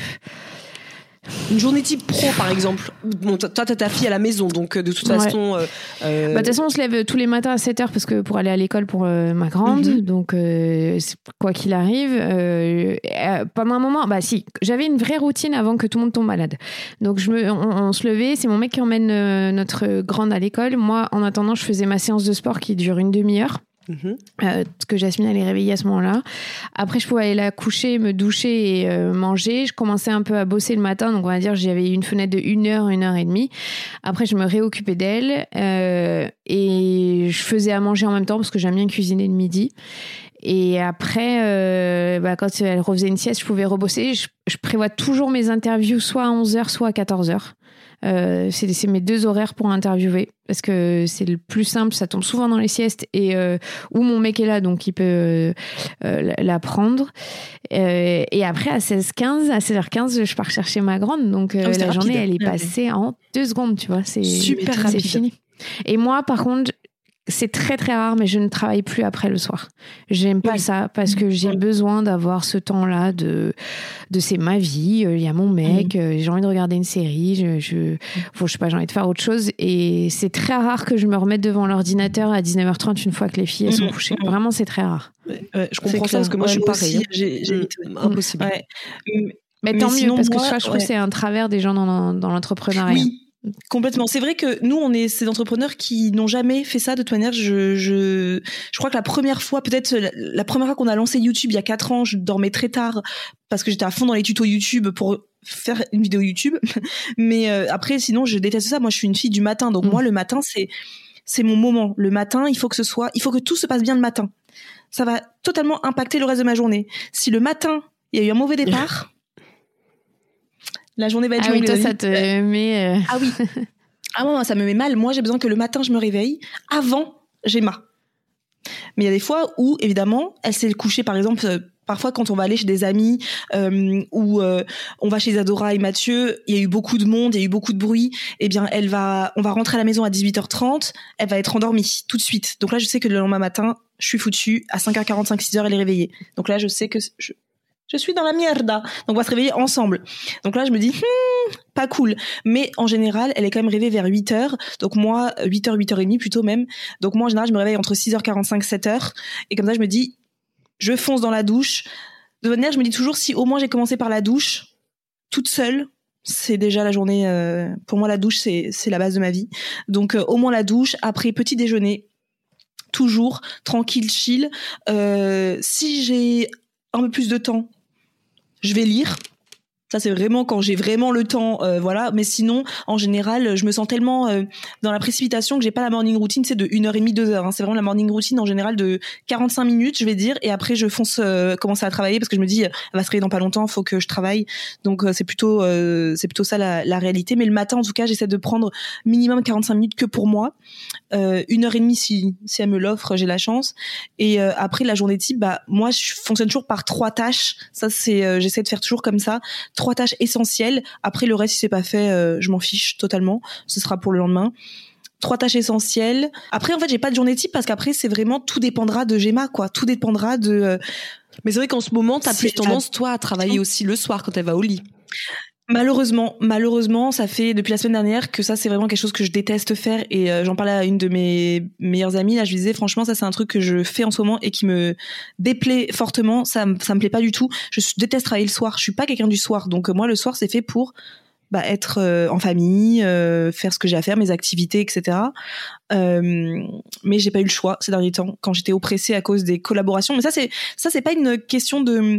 Une journée type pro, par exemple. Bon, toi, t'as ta fille à la maison, donc euh, de toute Ouais. façon. euh, euh, Bah, de toute façon, on se lève tous les matins à sept heures parce que pour aller à l'école pour euh, ma grande. Mhm. Donc, euh, c'est- quoi qu'il arrive, euh, euh, pendant un moment, bah si, j'avais une vraie routine avant que tout le monde tombe malade. Donc, je me, on, on se levait, c'est mon mec qui emmène euh, notre grande à l'école. Moi, en attendant, je faisais ma séance de sport qui dure une demi-heure. mhm. Euh, parce que Jasmine allait réveiller à ce moment-là. Après, je pouvais aller la coucher, me doucher et euh, manger. Je commençais un peu à bosser le matin, donc on va dire j'avais une fenêtre de une heure, une heure et demie. Après, je me réoccupais d'elle euh, et je faisais à manger en même temps parce que j'aime bien cuisiner le midi. et après, euh, bah, quand elle refaisait une sieste, je pouvais rebosser. Je, je prévois toujours mes interviews soit à onze heures, soit à quatorze heures. Euh, c'est, c'est mes deux horaires pour interviewer parce que c'est le plus simple, ça tombe souvent dans les siestes et euh, où mon mec est là, donc il peut euh, euh, la prendre. Euh, et après, à seize heures quinze, à seize heures quinze, je pars chercher ma grande, donc euh, oh, la rapide. journée, elle est passée en deux secondes, tu vois, c'est super c'est rapide. Fini. Et moi, par contre, c'est très très rare, mais je ne travaille plus après le soir. J'aime pas oui. ça parce que j'ai oui. besoin d'avoir ce temps-là de, de c'est ma vie. Il y a mon mec, mmh. j'ai envie de regarder une série, je, je, faut, je sais pas, j'ai envie de faire autre chose. Et c'est très rare que je me remette devant l'ordinateur à dix-neuf heures trente une fois que les filles elles sont couchées. Vraiment, c'est très rare. Ouais, ouais, je comprends ça parce que moi, ouais, je suis pareil. Aussi, j'ai, j'ai mmh. impossible. Ouais. Mais, mais tant mieux parce moi, que ça, je trouve ouais. que c'est un travers des gens dans, dans l'entrepreneuriat. Oui. Complètement. C'est vrai que nous, on est ces entrepreneurs qui n'ont jamais fait ça de toute manière. Je, je, je crois que la première fois, peut-être la, la première fois qu'on a lancé YouTube il y a quatre ans, je dormais très tard parce que j'étais à fond dans les tutos YouTube pour faire une vidéo YouTube. Mais euh, après, sinon, je déteste ça. Moi, je suis une fille du matin. Donc mmh. moi, le matin, c'est, c'est mon moment. Le matin, il faut que ce soit, il faut que tout se passe bien le matin. Ça va totalement impacter le reste de ma journée. Si le matin, il y a eu un mauvais départ, la journée va être ah longue. Oui, toi, ça te met... Euh... Ah oui. Ah moi, ça me met mal. Moi, j'ai besoin que le matin, je me réveille. Avant, j'ai ma. Mais il y a des fois où, évidemment, elle s'est couchée, par exemple, euh, parfois quand on va aller chez des amis euh, ou euh, on va chez Isadora et Mathieu, il y a eu beaucoup de monde, il y a eu beaucoup de bruit. Eh bien, elle va, on va rentrer à la maison à dix-huit heures trente. Elle va être endormie tout de suite. Donc là, je sais que le lendemain matin, je suis foutue. À cinq heures quarante-cinq, six heures, elle est réveillée. Donc là, je sais que... Je... Je suis dans la mierda. Donc, on va se réveiller ensemble. Donc là, je me dis, hmm, pas cool. Mais en général, elle est quand même réveillée vers huit heures. Donc moi, huit heures, huit heures trente plutôt même. Donc moi, en général, je me réveille entre six heures quarante-cinq, sept heures. Et comme ça, je me dis, je fonce dans la douche. De toute manière, je me dis toujours, si au moins j'ai commencé par la douche, toute seule, c'est déjà la journée... Euh, pour moi, la douche, c'est, c'est la base de ma vie. Donc euh, au moins la douche, après petit déjeuner, toujours, tranquille, chill. Euh, si j'ai un peu plus de temps, je vais lire. Ça, c'est vraiment quand j'ai vraiment le temps, euh, voilà. Mais sinon, en général, je me sens tellement euh, dans la précipitation que j'ai pas la morning routine, c'est de une heure trente, deux heures. Hein. C'est vraiment la morning routine en général de quarante-cinq minutes, je vais dire. Et après, je fonce euh, commencer à travailler parce que je me dis, elle va se réveiller dans pas longtemps, faut que je travaille. Donc, euh, c'est plutôt, euh, c'est plutôt ça la, la réalité. Mais le matin, en tout cas, j'essaie de prendre minimum quarante-cinq minutes que pour moi. Euh, une heure trente si, si elle me l'offre, j'ai la chance. Et euh, après, la journée type, bah, moi, je fonctionne toujours par trois tâches. Ça, c'est, euh, j'essaie de faire toujours comme ça. Trois tâches essentielles. Après, le reste, si c'est pas fait, euh, je m'en fiche totalement. Ce sera pour le lendemain. Trois tâches essentielles. Après, en fait, j'ai pas de journée type parce qu'après, c'est vraiment, tout dépendra de Gemma, quoi. Tout dépendra de... Euh... Mais c'est vrai qu'en ce moment, t'as plus tendance, toi, à travailler aussi le soir quand elle va au lit. Malheureusement, malheureusement, ça fait depuis la semaine dernière que ça, c'est vraiment quelque chose que je déteste faire. Et euh, j'en parlais à une de mes meilleures amies. Là, je lui disais, franchement, ça, c'est un truc que je fais en ce moment et qui me déplaît fortement. Ça, ça me plaît pas du tout. Je déteste travailler le soir. Je suis pas quelqu'un du soir. Donc euh, moi, le soir, c'est fait pour bah, être euh, en famille, euh, faire ce que j'ai à faire, mes activités, et cetera. Euh, mais j'ai pas eu le choix ces derniers temps quand j'étais oppressée à cause des collaborations. Mais ça, c'est ça, c'est pas une question de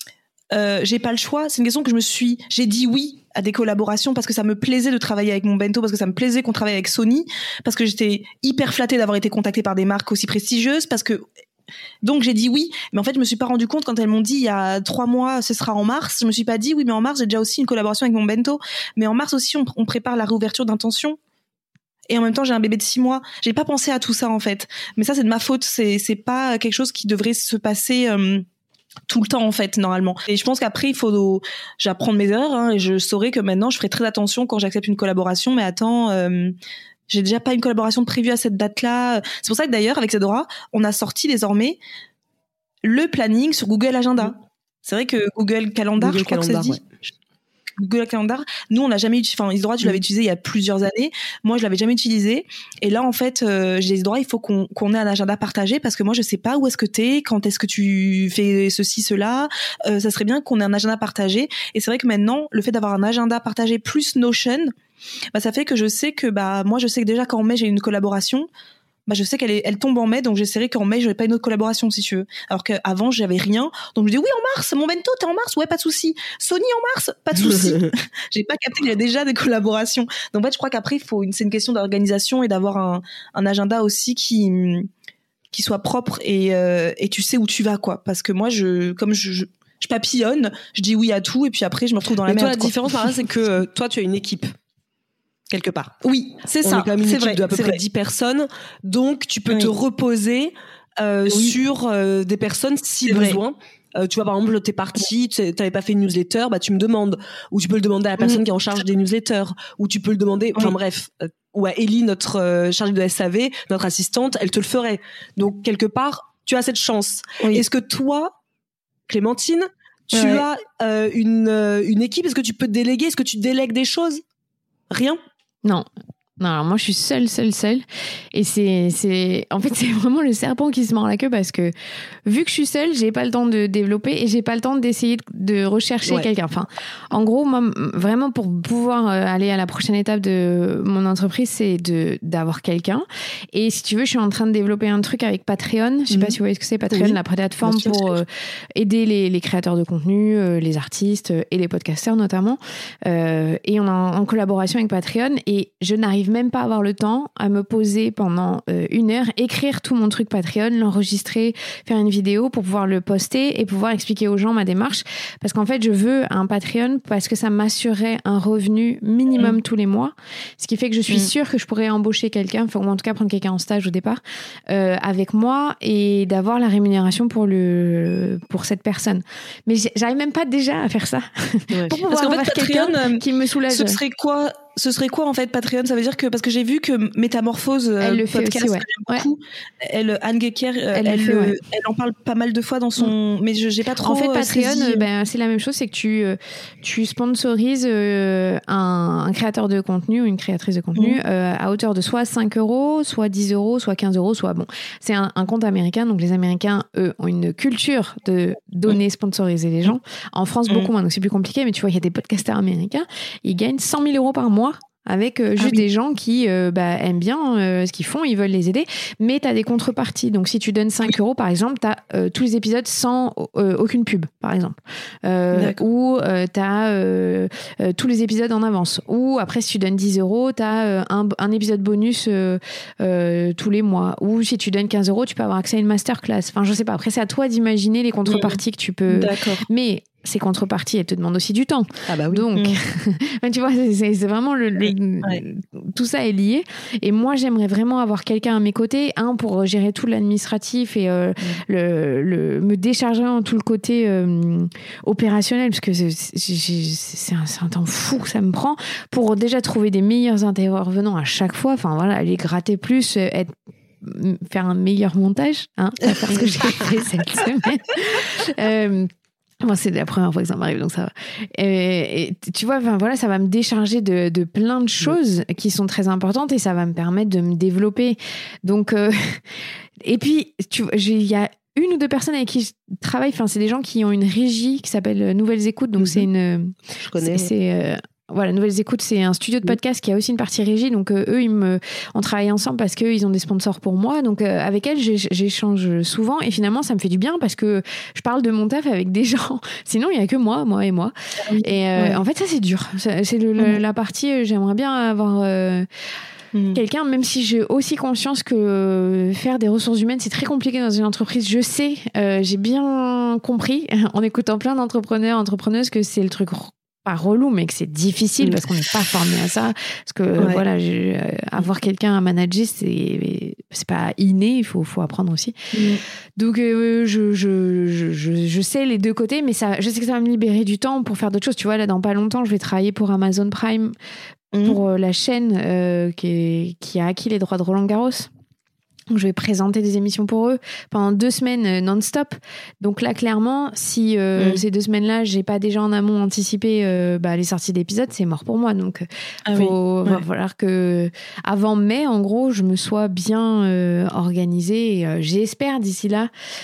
Euh, j'ai pas le choix, c'est une question que je me suis... J'ai dit oui à des collaborations parce que ça me plaisait de travailler avec mon bento, parce que ça me plaisait qu'on travaille avec Sony, parce que j'étais hyper flattée d'avoir été contactée par des marques aussi prestigieuses, parce que... Donc j'ai dit oui, mais en fait je me suis pas rendu compte quand elles m'ont dit il y a trois mois ce sera en mars, je me suis pas dit oui mais en mars j'ai déjà aussi une collaboration avec mon bento, mais en mars aussi on, on prépare la réouverture d'intention. Et en même temps, j'ai un bébé de six mois. J'ai pas pensé à tout ça, en fait. Mais ça, c'est de ma faute. C'est, c'est pas quelque chose qui devrait se passer... Euh, tout le temps en fait normalement, et je pense qu'après il faut j'apprends de mes erreurs hein, et je saurai que maintenant je ferai très attention quand j'accepte une collaboration. Mais attends, euh, j'ai déjà pas une collaboration prévue à cette date là. C'est pour ça que d'ailleurs avec Isadora on a sorti désormais le planning sur Google Agenda. C'est vrai que Google Calendar, Google je crois Calendar, que ça se dit ouais. Google Calendar, nous on n'a jamais utilisé, enfin Isadora tu l'avais utilisé il y a plusieurs années, moi je l'avais jamais utilisé, et là en fait euh, j'ai dit Isadora il faut qu'on, qu'on ait un agenda partagé parce que moi je sais pas où est-ce que t'es, quand est-ce que tu fais ceci, cela, euh, ça serait bien qu'on ait un agenda partagé. Et c'est vrai que maintenant le fait d'avoir un agenda partagé plus Notion, bah ça fait que je sais que bah moi je sais que déjà qu'en mai j'ai une collaboration, bah je sais qu'elle est, elle tombe en mai, donc j'essaierai qu'en mai j'aurai pas une autre collaboration si tu veux. Alors qu'avant j'avais rien, donc je dis oui en mars, mon bento t'es en mars, ouais pas de souci. Sony en mars, pas de souci. J'ai pas capté qu'il y a déjà des collaborations. Donc en fait je crois qu'après il faut une, c'est une question d'organisation et d'avoir un, un agenda aussi qui qui soit propre et euh, et tu sais où tu vas quoi. Parce que moi je comme je, je je papillonne, je dis oui à tout et puis après je me retrouve dans la Mais merde. toi, la quoi. différence, Maria, c'est que euh, toi, tu as une équipe. Quelque part. Oui, c'est On ça. est quand même une c'est équipe vrai, de à peu c'est près vrai. dix personnes. Donc, tu peux Oui. te reposer euh, Oui. sur euh, des personnes si C'est vrai. besoin. Euh, tu vois, par exemple, t'es parti, t'avais pas fait une newsletter, bah tu me demandes. Ou tu peux le demander à la personne Mm. qui est en charge des newsletters. Ou tu peux le demander, enfin Oui. bref, euh, ou à Ellie, notre euh, chargée de S A V, notre assistante, elle te le ferait. Donc, quelque part, tu as cette chance. Oui. Est-ce que toi, Clémentine, tu Ouais. as euh, une, euh, une équipe? Est-ce que tu peux te déléguer? Est-ce que tu délègues des choses? Rien? Non. Non, alors moi je suis seule, seule, seule. Et c'est, c'est, en fait, c'est vraiment le serpent qui se mord la queue parce que vu que je suis seule, j'ai pas le temps de développer et j'ai pas le temps d'essayer de rechercher Ouais. quelqu'un. Enfin, en gros, moi, vraiment pour pouvoir aller à la prochaine étape de mon entreprise, c'est de, d'avoir quelqu'un. Et si tu veux, je suis en train de développer un truc avec Patreon. Je sais Mhm. pas si vous voyez ce que c'est, Patreon, Oui. la plateforme Bien sûr. pour euh, aider les, les créateurs de contenu, euh, les artistes euh, et les podcasteurs notamment. Euh, et on est en, en collaboration avec Patreon et je n'arrive même pas à avoir le temps à me poser pendant euh, une heure, écrire tout mon truc Patreon, l'enregistrer, faire une vidéo pour pouvoir le poster et pouvoir expliquer aux gens ma démarche. Parce qu'en fait, je veux un Patreon parce que ça m'assurerait un revenu minimum mmh. tous les mois. Ce qui fait que je suis mmh. sûre que je pourrais embaucher quelqu'un, enfin, ou en tout cas prendre quelqu'un en stage au départ, euh, avec moi et d'avoir la rémunération pour, le, pour cette personne. Mais j'arrive même pas déjà à faire ça. Ouais. Parce pour pouvoir qu'en fait, avoir Patreon, quelqu'un qui me soulage. Ce serait quoi Ce serait quoi en fait Patreon? Ça veut dire que parce que j'ai vu que Métamorphose elle le podcast, fait aussi, ouais. que j'aime beaucoup, ouais. elle Anne Gecker, elle, elle, fait, ouais. elle en parle pas mal de fois dans son, mmh. mais je j'ai pas trop. En fait, Patreon, saisi... ben c'est la même chose, c'est que tu tu sponsorises euh, un, un créateur de contenu ou une créatrice de contenu mmh. euh, à hauteur de soit cinq euros, soit dix euros, soit quinze euros, soit bon. C'est un, un compte américain, donc les Américains eux ont une culture de donner, mmh. sponsoriser les gens. En France mmh. beaucoup moins, donc c'est plus compliqué. Mais tu vois, il y a des podcasteurs américains, ils gagnent cent mille euros par mois. Avec euh, juste ah oui. des gens qui euh, bah, aiment bien euh, ce qu'ils font, ils veulent les aider, mais tu as des contreparties. Donc si tu donnes cinq oui. euros par exemple, tu as euh, tous les épisodes sans euh, aucune pub par exemple, euh, ou euh, tu as euh, euh, tous les épisodes en avance, ou après si tu donnes dix euros, tu as euh, un, un épisode bonus euh, euh, tous les mois, ou si tu donnes quinze euros, tu peux avoir accès à une masterclass. Enfin je sais pas, après c'est à toi d'imaginer les contreparties mmh. que tu peux. D'accord. Mais ces contreparties, elles te demandent aussi du temps. Ah bah oui. Donc, mmh. tu vois, c'est, c'est vraiment le, le ouais. tout ça est lié. Et moi, j'aimerais vraiment avoir quelqu'un à mes côtés, un pour gérer tout l'administratif et euh, mmh. le, le me décharger en tout le côté euh, opérationnel, parce que c'est, c'est, c'est, un, c'est un temps fou que ça me prend pour déjà trouver des meilleurs intervenants à chaque fois. Enfin voilà, aller gratter plus, être faire un meilleur montage, hein, à faire ce que j'ai fait cette semaine. Euh, Moi, c'est la première fois que ça m'arrive, donc ça va. Et, et tu vois, enfin voilà, ça va me décharger de, de plein de choses qui sont très importantes et ça va me permettre de me développer. Donc, euh, et puis, tu vois, il y a une ou deux personnes avec qui je travaille. Enfin, c'est des gens qui ont une régie qui s'appelle Nouvelles Écoutes. Donc, mm-hmm. c'est une. Je connais. C'est. c'est euh, Voilà, Nouvelles Écoutes, c'est un studio de podcast qui a aussi une partie régie. Donc, euh, eux, ils me, on travaille ensemble parce qu'eux, ils ont des sponsors pour moi. Donc, euh, avec elles, j'échange souvent. Et finalement, ça me fait du bien parce que je parle de mon taf avec des gens. Sinon, il n'y a que moi, moi et moi. Oui. Et euh, ouais. en fait, ça, c'est dur. C'est le, le, la partie, j'aimerais bien avoir... Euh, Mmh. quelqu'un, même si j'ai aussi conscience que faire des ressources humaines, c'est très compliqué dans une entreprise. Je sais, euh, j'ai bien compris, en écoutant plein d'entrepreneurs, entrepreneuses, que c'est le truc pas relou, mais que c'est difficile parce qu'on n'est pas formé à ça. Parce que ouais. voilà, je, euh, avoir quelqu'un à manager, c'est c'est pas inné, il faut faut apprendre aussi. Mmh. Donc euh, je, je je je je sais les deux côtés, mais ça, je sais que ça va me libérer du temps pour faire d'autres choses. Tu vois, là dans pas longtemps, je vais travailler pour Amazon Prime. Pour euh, la chaîne euh, qui, est, qui a acquis les droits de Roland Garros. Donc, je vais présenter des émissions pour eux pendant deux semaines euh, non-stop. Donc là, clairement, si euh, mmh. ces deux semaines-là, j'ai pas déjà en amont anticipé euh, bah, les sorties d'épisodes, c'est mort pour moi. Donc, il ah oui. va ouais. falloir que, avant mai, en gros, je me sois bien euh, organisée. Et, euh, j'espère d'ici là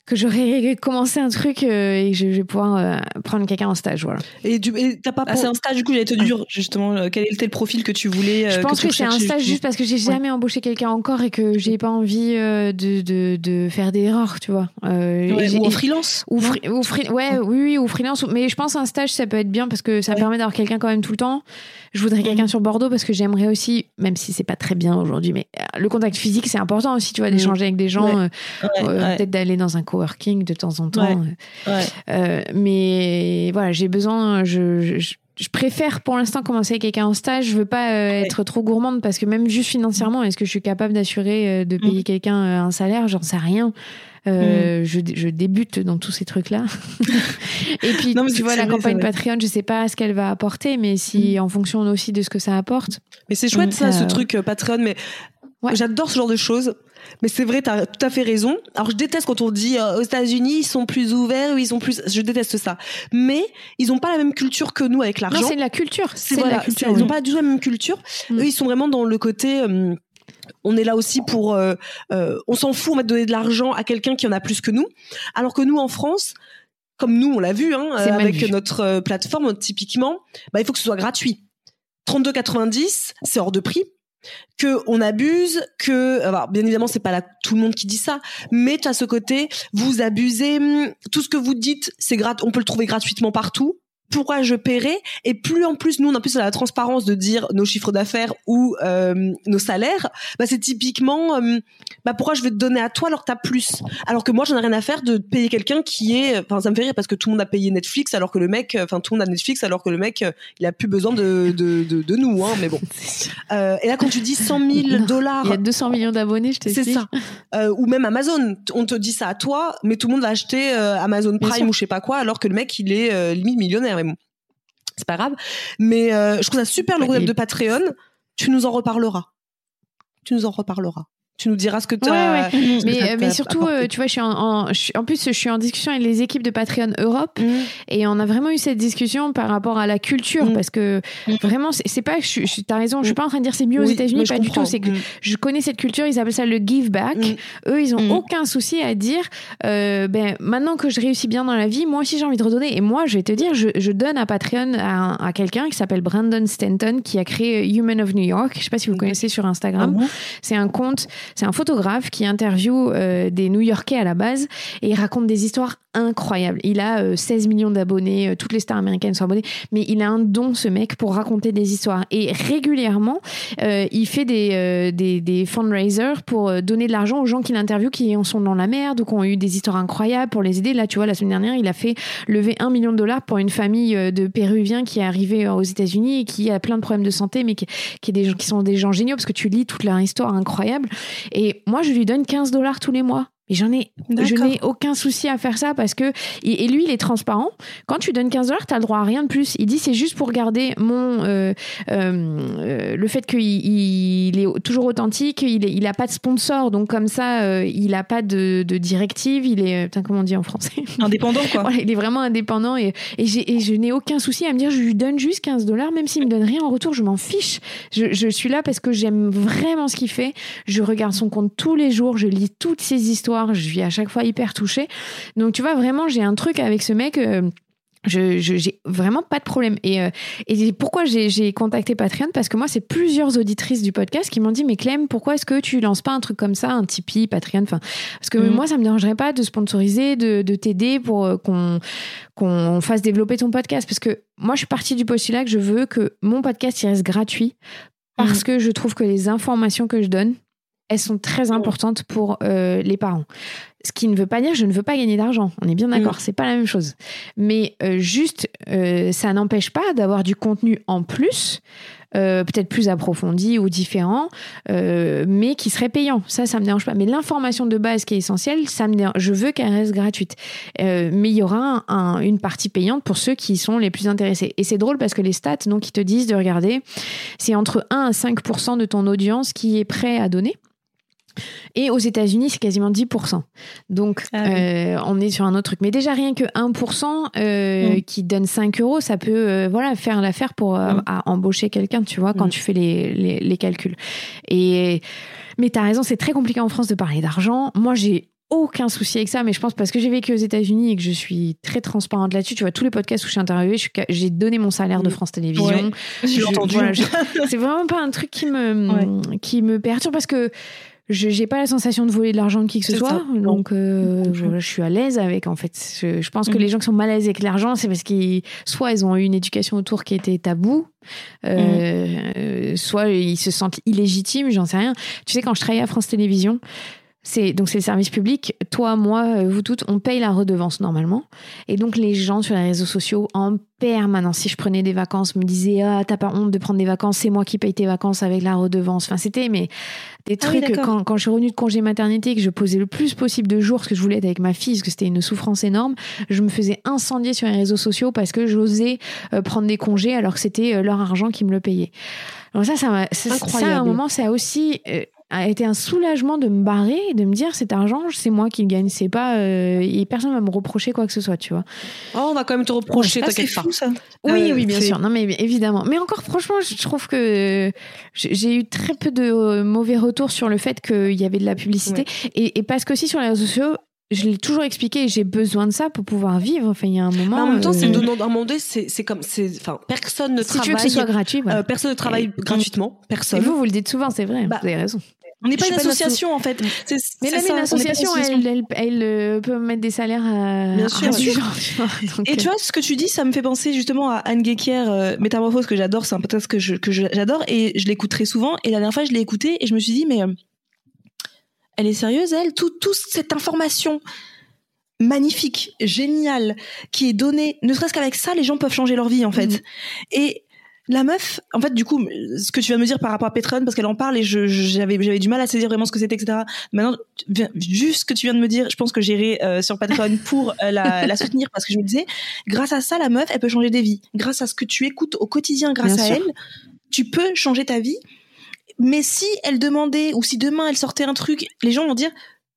que j'aurais commencé un truc euh, et que je vais pouvoir euh, prendre quelqu'un en stage, voilà. Et, du, et t'as pas ah, c'est un stage, du coup, j'allais te dire justement euh, quel était le profil que tu voulais. Euh, je pense que, que, que c'est un stage juste parce que j'ai jamais ouais. embauché quelqu'un encore et que j'ai pas envie euh, de, de, de faire des erreurs, tu vois. Euh, ouais, ou en freelance. Ou, fri- ou fri- ouais, oui, oui, ou freelance. Mais je pense un stage, ça peut être bien parce que ça ouais. permet d'avoir quelqu'un quand même tout le temps. Je voudrais quelqu'un mmh. sur Bordeaux parce que j'aimerais aussi, même si c'est pas très bien aujourd'hui, mais le contact physique, c'est important aussi, tu vois, d'échanger mmh. avec des gens, ouais. Euh, ouais. Euh, ouais. peut-être d'aller dans un coworking de temps en temps. Ouais. Ouais. Euh, mais voilà, j'ai besoin, je, je, je préfère pour l'instant commencer avec quelqu'un en stage. Je veux pas euh, ouais. être trop gourmande parce que même juste financièrement, est-ce que je suis capable d'assurer euh, de payer mmh. quelqu'un euh, un salaire? J'en sais rien. Euh, mmh. je, je débute dans tous ces trucs-là. Et puis, non, tu vois, la campagne Patreon, je sais pas ce qu'elle va apporter, mais si, mmh. en fonction aussi de ce que ça apporte. Mais c'est chouette, mmh. ça, euh... ce truc euh, Patreon, mais ouais. j'adore ce genre de choses. Mais c'est vrai, t'as tout à fait raison. Alors, je déteste quand on dit euh, aux États-Unis, ils sont plus ouverts, ou ils sont plus. Je déteste ça. Mais ils ont pas la même culture que nous avec l'argent. Non, c'est de la culture. C'est, c'est voilà, de la culture. Ils oui. ont pas du tout la même culture. Mmh. Eux, ils sont vraiment dans le côté. Euh, On est là aussi pour, euh, euh, on s'en fout, on va donner de l'argent à quelqu'un qui en a plus que nous. Alors que nous, en France, comme nous, on l'a vu, hein, euh, avec vu. notre euh, plateforme, typiquement, bah, il faut que ce soit gratuit. trente-deux quatre-vingt-dix, c'est hors de prix. Que on abuse, que, alors, bien évidemment, c'est pas là tout le monde qui dit ça, mais tu as ce côté, vous abusez, tout ce que vous dites, c'est grat- on peut le trouver gratuitement partout. Pourquoi je paierais? Et plus en plus, nous, on a plus la transparence de dire nos chiffres d'affaires ou euh, nos salaires. Bah, c'est typiquement, euh, bah, pourquoi je vais te donner à toi alors que t'as plus? Alors que moi, j'en ai rien à faire de payer quelqu'un qui est, enfin, ça me fait rire parce que tout le monde a payé Netflix alors que le mec, enfin, tout le monde a Netflix alors que le mec, il a plus besoin de de de, de nous, hein. Mais bon. Euh, et là, quand tu dis cent mille dollars, il y a deux cents millions d'abonnés, je t'explique. C'est ça. Euh, ou même Amazon, on te dit ça à toi, mais tout le monde va acheter euh, Amazon Prime ou je sais pas quoi, alors que le mec, il est euh, limite millionnaire. Mais bon, c'est pas grave. Mais euh, je trouve ça super le concept de Patreon. Tu nous en reparleras. Tu nous en reparleras. Tu nous diras ce que tu as. Ouais, ouais. Mais, euh, mais surtout, euh, tu vois, je suis en, en, je suis, en plus, je suis en discussion avec les équipes de Patreon Europe mmh. et on a vraiment eu cette discussion par rapport à la culture mmh. parce que mmh. vraiment, c'est, c'est pas que je, je, t'as raison, je suis pas en train de dire c'est mieux aux oui, États-Unis, pas du tout. C'est que mmh. je connais cette culture, ils appellent ça le give back. Mmh. Eux, ils ont mmh. aucun souci à dire, euh, ben, maintenant que je réussis bien dans la vie, moi aussi j'ai envie de redonner. Et moi, je vais te dire, je, je donne à Patreon à, à quelqu'un qui s'appelle Brandon Stanton qui a créé Human of New York. Je sais pas si vous mmh. connaissez sur Instagram. Mmh. C'est un compte, c'est un photographe qui interviewe euh, des New-Yorkais à la base et il raconte des histoires incroyables. Il a euh, seize millions d'abonnés, euh, toutes les stars américaines sont abonnées, mais il a un don, ce mec, pour raconter des histoires. Et régulièrement, euh, il fait des, euh, des, des fundraisers pour euh, donner de l'argent aux gens qu'il interviewe qui en sont dans la merde ou qui ont eu des histoires incroyables pour les aider. Là, tu vois, la semaine dernière, il a fait lever un million de dollars pour une famille euh, de Péruviens qui est arrivée aux États-Unis et qui a plein de problèmes de santé, mais qui, qui, est des, qui sont des gens géniaux parce que tu lis toute leur histoire incroyable. Et moi, je lui donne quinze dollars tous les mois. Et j'en ai, D'accord. je n'ai aucun souci à faire ça parce que, et lui, il est transparent. Quand tu donnes quinze dollars, t'as le droit à rien de plus. Il dit, c'est juste pour garder mon, euh, euh, le fait qu'il il est toujours authentique, il est, il a pas de sponsor, donc comme ça, euh, il a pas de, de directive, il est, putain, comment on dit en français? Indépendant, quoi. Voilà, il est vraiment indépendant et, et, j'ai, et je n'ai aucun souci à me dire, je lui donne juste quinze dollars, même s'il me donne rien en retour, je m'en fiche. Je, je suis là parce que j'aime vraiment ce qu'il fait. Je regarde son compte tous les jours, je lis toutes ses histoires. Je suis à chaque fois hyper touchée. Donc, tu vois, vraiment, j'ai un truc avec ce mec. Euh, je, je, j'ai vraiment pas de problème. Et, euh, et pourquoi j'ai, j'ai contacté Patreon? Parce que moi, c'est plusieurs auditrices du podcast qui m'ont dit, mais Clem, pourquoi est-ce que tu lances pas un truc comme ça, un Tipeee, Patreon? Enfin, parce que mmh. moi, ça me dérangerait pas de sponsoriser, de, de t'aider pour euh, qu'on, qu'on fasse développer ton podcast. Parce que moi, je suis partie du postulat que je veux que mon podcast, il reste gratuit parce mmh. que je trouve que les informations que je donne, elles sont très importantes pour euh, les parents. Ce qui ne veut pas dire que je ne veux pas gagner d'argent. On est bien d'accord, mmh. c'est pas la même chose. Mais euh, juste, euh, ça n'empêche pas d'avoir du contenu en plus, euh, peut-être plus approfondi ou différent, euh, mais qui serait payant. Ça, ça me dérange pas. Mais l'information de base qui est essentielle, ça me dérange. Je veux qu'elle reste gratuite. Euh, mais il y aura un, un, une partie payante pour ceux qui sont les plus intéressés. Et c'est drôle parce que les stats, donc, ils te disent de regarder, c'est entre un à cinq pour cent de ton audience qui est prêt à donner. Et aux États-Unis, c'est quasiment dix pour cent. Donc, ah oui. euh, on est sur un autre truc. Mais déjà, rien que un pour cent euh, mmh. qui donne cinq euros, ça peut euh, voilà, faire l'affaire pour euh, mmh. à embaucher quelqu'un, tu vois, quand mmh. tu fais les, les, les calculs. Et, mais tu as raison, c'est très compliqué en France de parler d'argent. Moi, j'ai aucun souci avec ça, mais je pense parce que j'ai vécu aux États-Unis et que je suis très transparente là-dessus. Tu vois, tous les podcasts où je suis interviewée, je suis, j'ai donné mon salaire de France Télévisions. Ouais, j'ai je, entendu. Voilà, je, c'est vraiment pas un truc qui me, ouais. qui me perturbe parce que je j'ai pas la sensation de voler de l'argent de qui que ce c'est soit. Ça. Donc, euh, je, je suis à l'aise avec, en fait. Je, je pense mmh. que les gens qui sont mal à l'aise avec l'argent, c'est parce qu'ils, soit ils ont eu une éducation autour qui était tabou, euh, mmh. soit ils se sentent illégitimes, j'en sais rien. Tu sais, quand je travaillais à France Télévisions, C'est, donc c'est le service public, toi, moi, vous toutes, on paye la redevance normalement. Et donc les gens sur les réseaux sociaux, en permanence, si je prenais des vacances, me disaient « Ah, t'as pas honte de prendre des vacances, c'est moi qui paye tes vacances avec la redevance. » Enfin, c'était mais, des trucs, ah oui, quand, quand je suis revenue de congé maternité et que je posais le plus possible de jours, parce que je voulais être avec ma fille, parce que c'était une souffrance énorme, je me faisais incendier sur les réseaux sociaux parce que j'osais euh, prendre des congés alors que c'était euh, leur argent qui me le payait. Donc ça, ça, m'a, ça, ça à un moment, ça a aussi... Euh, a été un soulagement de me barrer et de me dire cet argent c'est moi qui le gagne, c'est pas euh, et personne va me reprocher quoi que ce soit, tu vois. Oh, on va quand même te reprocher, ah, t'inquiète c'est pas. fou, ça. Oui, euh, oui, bien c'est... sûr. Non, mais évidemment. Mais encore, franchement, je trouve que j'ai eu très peu de mauvais retours sur le fait qu'il y avait de la publicité ouais. et, et parce que aussi sur les réseaux sociaux, je l'ai toujours expliqué, j'ai besoin de ça pour pouvoir vivre. Enfin, il y a un moment. Mais en même temps, euh... c'est donnant. À un moment donné, c'est, c'est comme, c'est, enfin, personne ne si travaille. Tu veux que ce soit gratuit, voilà. euh, personne ne travaille et, gratuitement. Personne. Et vous, vous le dites souvent, c'est vrai. Bah, vous avez raison. On n'est pas une association, en fait. C'est, mais c'est même ça, une association, elle, elle, elle, elle peut mettre des salaires à. Bien sûr. Genre, donc, et tu vois, ce que tu dis, ça me fait penser justement à Anne Guéquière, euh, Métamorphose, que j'adore. C'est un podcast que, je, que je, j'adore et je l'écoute très souvent. Et la dernière fois, je l'ai écouté et je me suis dit, mais euh, elle est sérieuse, elle, tout, toute cette information magnifique, géniale, qui est donnée, ne serait-ce qu'avec ça, les gens peuvent changer leur vie, en fait. Mmh. Et la meuf, en fait, du coup, ce que tu vas me dire par rapport à Patreon, parce qu'elle en parle et je, j'avais, j'avais du mal à saisir vraiment ce que c'était, et cetera. Maintenant, juste ce que tu viens de me dire, je pense que j'irai euh, sur Patreon pour euh, la, la soutenir, parce que je me disais, grâce à ça, la meuf, elle peut changer des vies. Grâce à ce que tu écoutes au quotidien, grâce Bien à sûr. Elle, tu peux changer ta vie. Mais si elle demandait, ou si demain elle sortait un truc, les gens vont dire,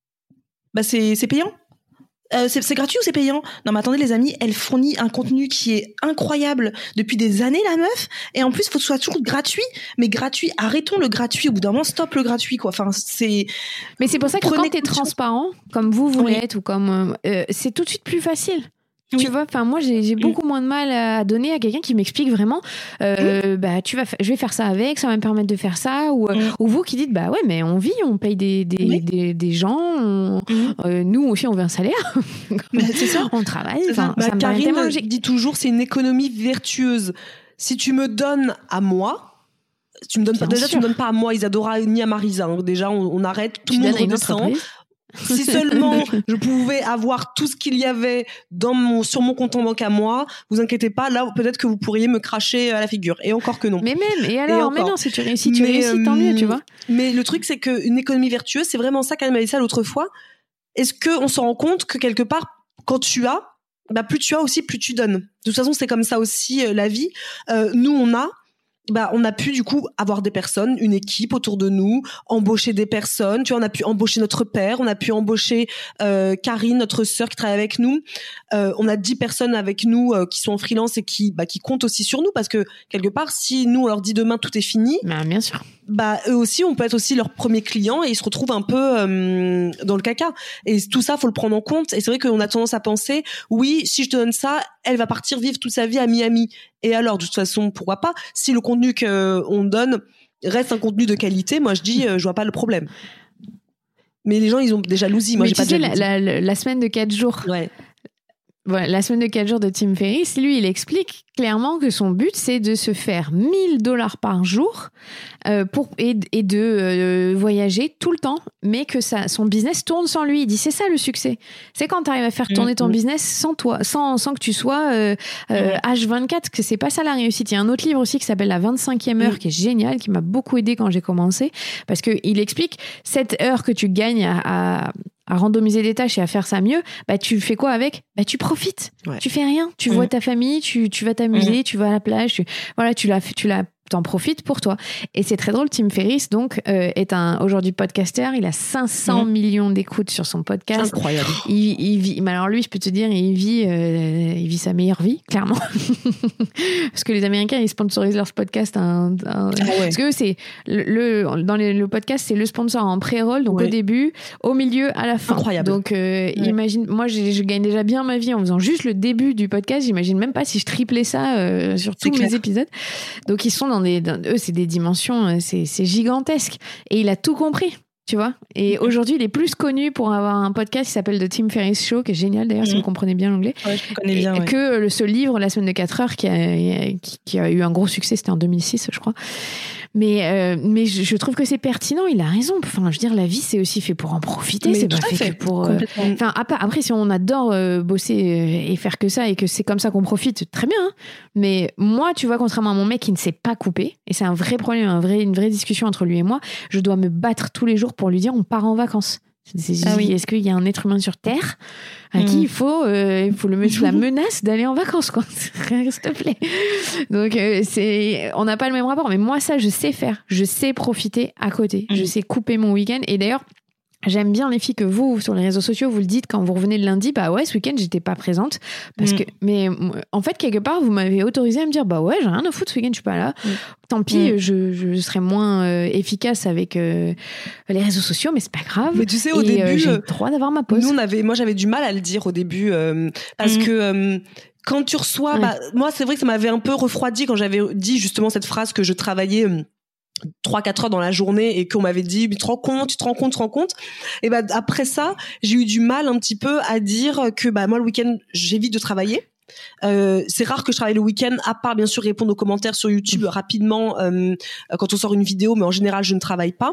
bah c'est, c'est payant. Euh, c'est, c'est gratuit ou c'est payant ? Non mais attendez les amis, elle fournit un contenu qui est incroyable depuis des années la meuf, et en plus il faut que ce soit toujours gratuit, mais gratuit, arrêtons le gratuit, au bout d'un moment stop le gratuit quoi, enfin c'est... Mais c'est pour ça que Prenez quand t'es transparent, comme vous vous oui. l'êtes, ou comme... Euh, c'est tout de suite plus facile. Oui. Tu vois, enfin moi j'ai, j'ai beaucoup mmh. moins de mal à donner à quelqu'un qui m'explique vraiment euh, mmh. bah tu vas fa- je vais faire ça avec, ça va me permettre de faire ça, ou, mmh. ou vous qui dites bah ouais mais on vit, on paye des des oui. des, des gens, on, mmh. euh, nous aussi on veut un salaire, bah, c'est ça, on travaille. C'est ça. Ça, bah, ça me Karine dit toujours c'est une économie vertueuse. Si tu me donnes à moi, tu me donnes pas, déjà sûr. Tu me donnes pas à moi Isadora ni à Marisa. Hein. Déjà on, on arrête, tout tu le monde redescend. Si seulement je pouvais avoir tout ce qu'il y avait dans mon, sur mon compte en banque à moi, vous inquiétez pas, là peut-être que vous pourriez me cracher à la figure. Et encore que non. Mais même, et alors, et mais non, si tu réussis, tu mais, réussis, tant mieux, tu vois. Mais le truc, c'est qu'une économie vertueuse, c'est vraiment ça qu'elle m'a dit ça l'autre fois. Est-ce qu'on s'en rend compte que quelque part, quand tu as, bah plus tu as aussi, plus tu donnes. De toute façon, c'est comme ça aussi euh, la vie. Euh, nous, on a bah on a pu du coup avoir des personnes, une équipe autour de nous, embaucher des personnes, tu vois, on a pu embaucher notre père, on a pu embaucher euh, Karine, notre sœur qui travaille avec nous, euh, on a dix personnes avec nous euh, qui sont en freelance et qui bah qui comptent aussi sur nous, parce que quelque part si nous on leur dit demain tout est fini, bah bien sûr, bah eux aussi on peut être aussi leur premier client et ils se retrouvent un peu euh, dans le caca, et tout ça faut le prendre en compte. Et c'est vrai qu'on a tendance à penser oui, si je te donne ça, elle va partir vivre toute sa vie à Miami, et alors de toute façon pourquoi pas, si le contenu qu'on donne reste un contenu de qualité, moi je dis euh, je vois pas le problème. Mais les gens ils ont des jalousies, moi mais j'ai pas de jalousie. La, la, la semaine de quatre jours, ouais. Voilà, la semaine de quatre jours de Tim Ferriss, lui, il explique clairement que son but, c'est de se faire mille dollars par jour euh, pour, et, et de euh, voyager tout le temps, mais que ça, son business tourne sans lui. Il dit, c'est ça le succès. C'est quand tu arrives à faire tourner ton mmh. business sans toi, sans, sans que tu sois euh, euh, H vingt-quatre, que c'est pas ça la réussite. Il y a un autre livre aussi qui s'appelle La vingt-cinquième heure, mmh. qui est génial, qui m'a beaucoup aidé quand j'ai commencé, parce qu'il explique cette heure que tu gagnes à... à à randomiser des tâches et à faire ça mieux, bah tu fais quoi avec ? Bah tu profites. Ouais. Tu fais rien. Tu mmh. vois ta famille, tu tu vas t'amuser, mmh. tu vas à la plage, tu voilà, tu la tu la t'en profites pour toi. Et c'est très drôle, Tim Ferriss, donc, euh, est un, aujourd'hui podcasteur. Il a cinq cents mmh. millions d'écoutes sur son podcast. Incroyable. Il, il vit, mais alors lui, je peux te dire, il vit, euh, il vit sa meilleure vie, clairement. Parce que les Américains, ils sponsorisent leurs podcasts. Un, un, ah ouais. Parce que c'est, le, le, dans les, le podcast, c'est le sponsor en pré-roll, donc ouais. au début, au milieu, à la fin. Incroyable. Donc, euh, ouais. imagine, moi, je, je gagne déjà bien ma vie en faisant juste le début du podcast. J'imagine même pas si je triplais ça euh, sur tous mes épisodes. Donc, ils sont dans des, dans, eux, c'est des dimensions, c'est, c'est gigantesque. Et il a tout compris, tu vois. Et mmh. aujourd'hui, il est plus connu pour avoir un podcast qui s'appelle The Tim Ferriss Show, qui est génial d'ailleurs, mmh. si vous comprenez bien l'anglais. Ouais, je connais bien. Et, ouais. que le, ce livre, La semaine de quatre heures, qui a, qui, qui a eu un gros succès, c'était en deux mille six, je crois. Mais, euh, mais je, je trouve que c'est pertinent, il a raison. Enfin, je veux dire, la vie, c'est aussi fait pour en profiter, mais c'est pas fait, fait que pour. Euh, enfin, après, si on adore euh, bosser et faire que ça et que c'est comme ça qu'on profite, très bien. Hein. Mais moi, tu vois, contrairement à mon mec qui ne sait pas couper, et c'est un vrai problème, un vrai, une vraie discussion entre lui et moi, je dois me battre tous les jours pour lui dire on part en vacances. Ah oui. Est-ce qu'il y a un être humain sur Terre à mmh. qui il faut, euh, il faut le mettre sous la menace d'aller en vacances, quoi. S'il te plaît. Donc, euh, c'est, on n'a pas le même rapport. Mais moi, ça, je sais faire. Je sais profiter à côté. Mmh. Je sais couper mon week-end. Et d'ailleurs, j'aime bien les filles que vous, sur les réseaux sociaux, vous le dites quand vous revenez le lundi, bah ouais, ce week-end, j'étais pas présente. Parce mmh. que, mais en fait, quelque part, vous m'avez autorisé à me dire, bah ouais, j'ai rien à foutre ce week-end, je suis pas là. Mmh. Tant pis, mmh. je, je serai moins euh, efficace avec euh, les réseaux sociaux, mais c'est pas grave. Mais tu sais, au et, début, euh, j'ai le droit d'avoir ma pause. Nous, on avait, moi, j'avais du mal à le dire au début, euh, parce mmh. que euh, quand tu reçois, ouais. bah, moi, c'est vrai que ça m'avait un peu refroidi quand j'avais dit justement cette phrase que je travaillais. Euh, trois quatre heures dans la journée et qu'on m'avait dit tu te rends compte, tu te rends compte, tu te rends compte et bah après ça, j'ai eu du mal un petit peu à dire que bah moi le week-end, j'évite de travailler. Euh, c'est rare que je travaille le week-end, à part bien sûr répondre aux commentaires sur YouTube mmh. rapidement euh, quand on sort une vidéo, mais en général je ne travaille pas.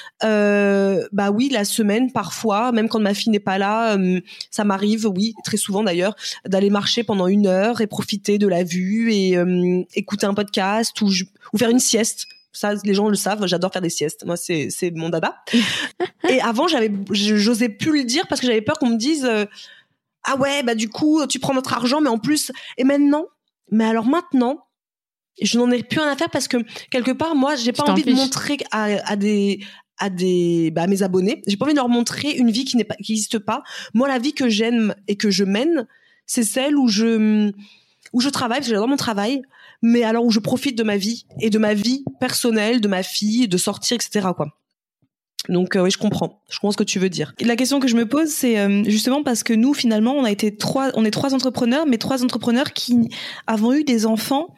Euh, bah oui, la semaine parfois, même quand ma fille n'est pas là, euh, ça m'arrive, oui, très souvent d'ailleurs, d'aller marcher pendant une heure et profiter de la vue et euh, écouter un podcast ou, je, ou faire une sieste. Ça, les gens le savent, j'adore faire des siestes. Moi, c'est, c'est mon dada. Et avant, j'avais, j'osais plus le dire parce que j'avais peur qu'on me dise euh, ah ouais, bah du coup, tu prends notre argent, mais en plus. Et maintenant, mais alors maintenant, je n'en ai plus rien à faire parce que quelque part, moi, j'ai pas envie fiches. de montrer à, à des à des bah, à mes abonnés, j'ai pas envie de leur montrer une vie qui n'est pas, qui n'existe pas. Moi, la vie que j'aime et que je mène, c'est celle où je où je travaille parce que j'adore mon travail. Mais alors où je profite de ma vie et de ma vie personnelle, de ma fille, de sortir, et cetera quoi. Donc euh, oui, je comprends. Je comprends ce que tu veux dire. La question que je me pose, c'est euh, justement parce que nous, finalement, on a été trois, on est trois entrepreneurs, mais trois entrepreneurs qui avons eu des enfants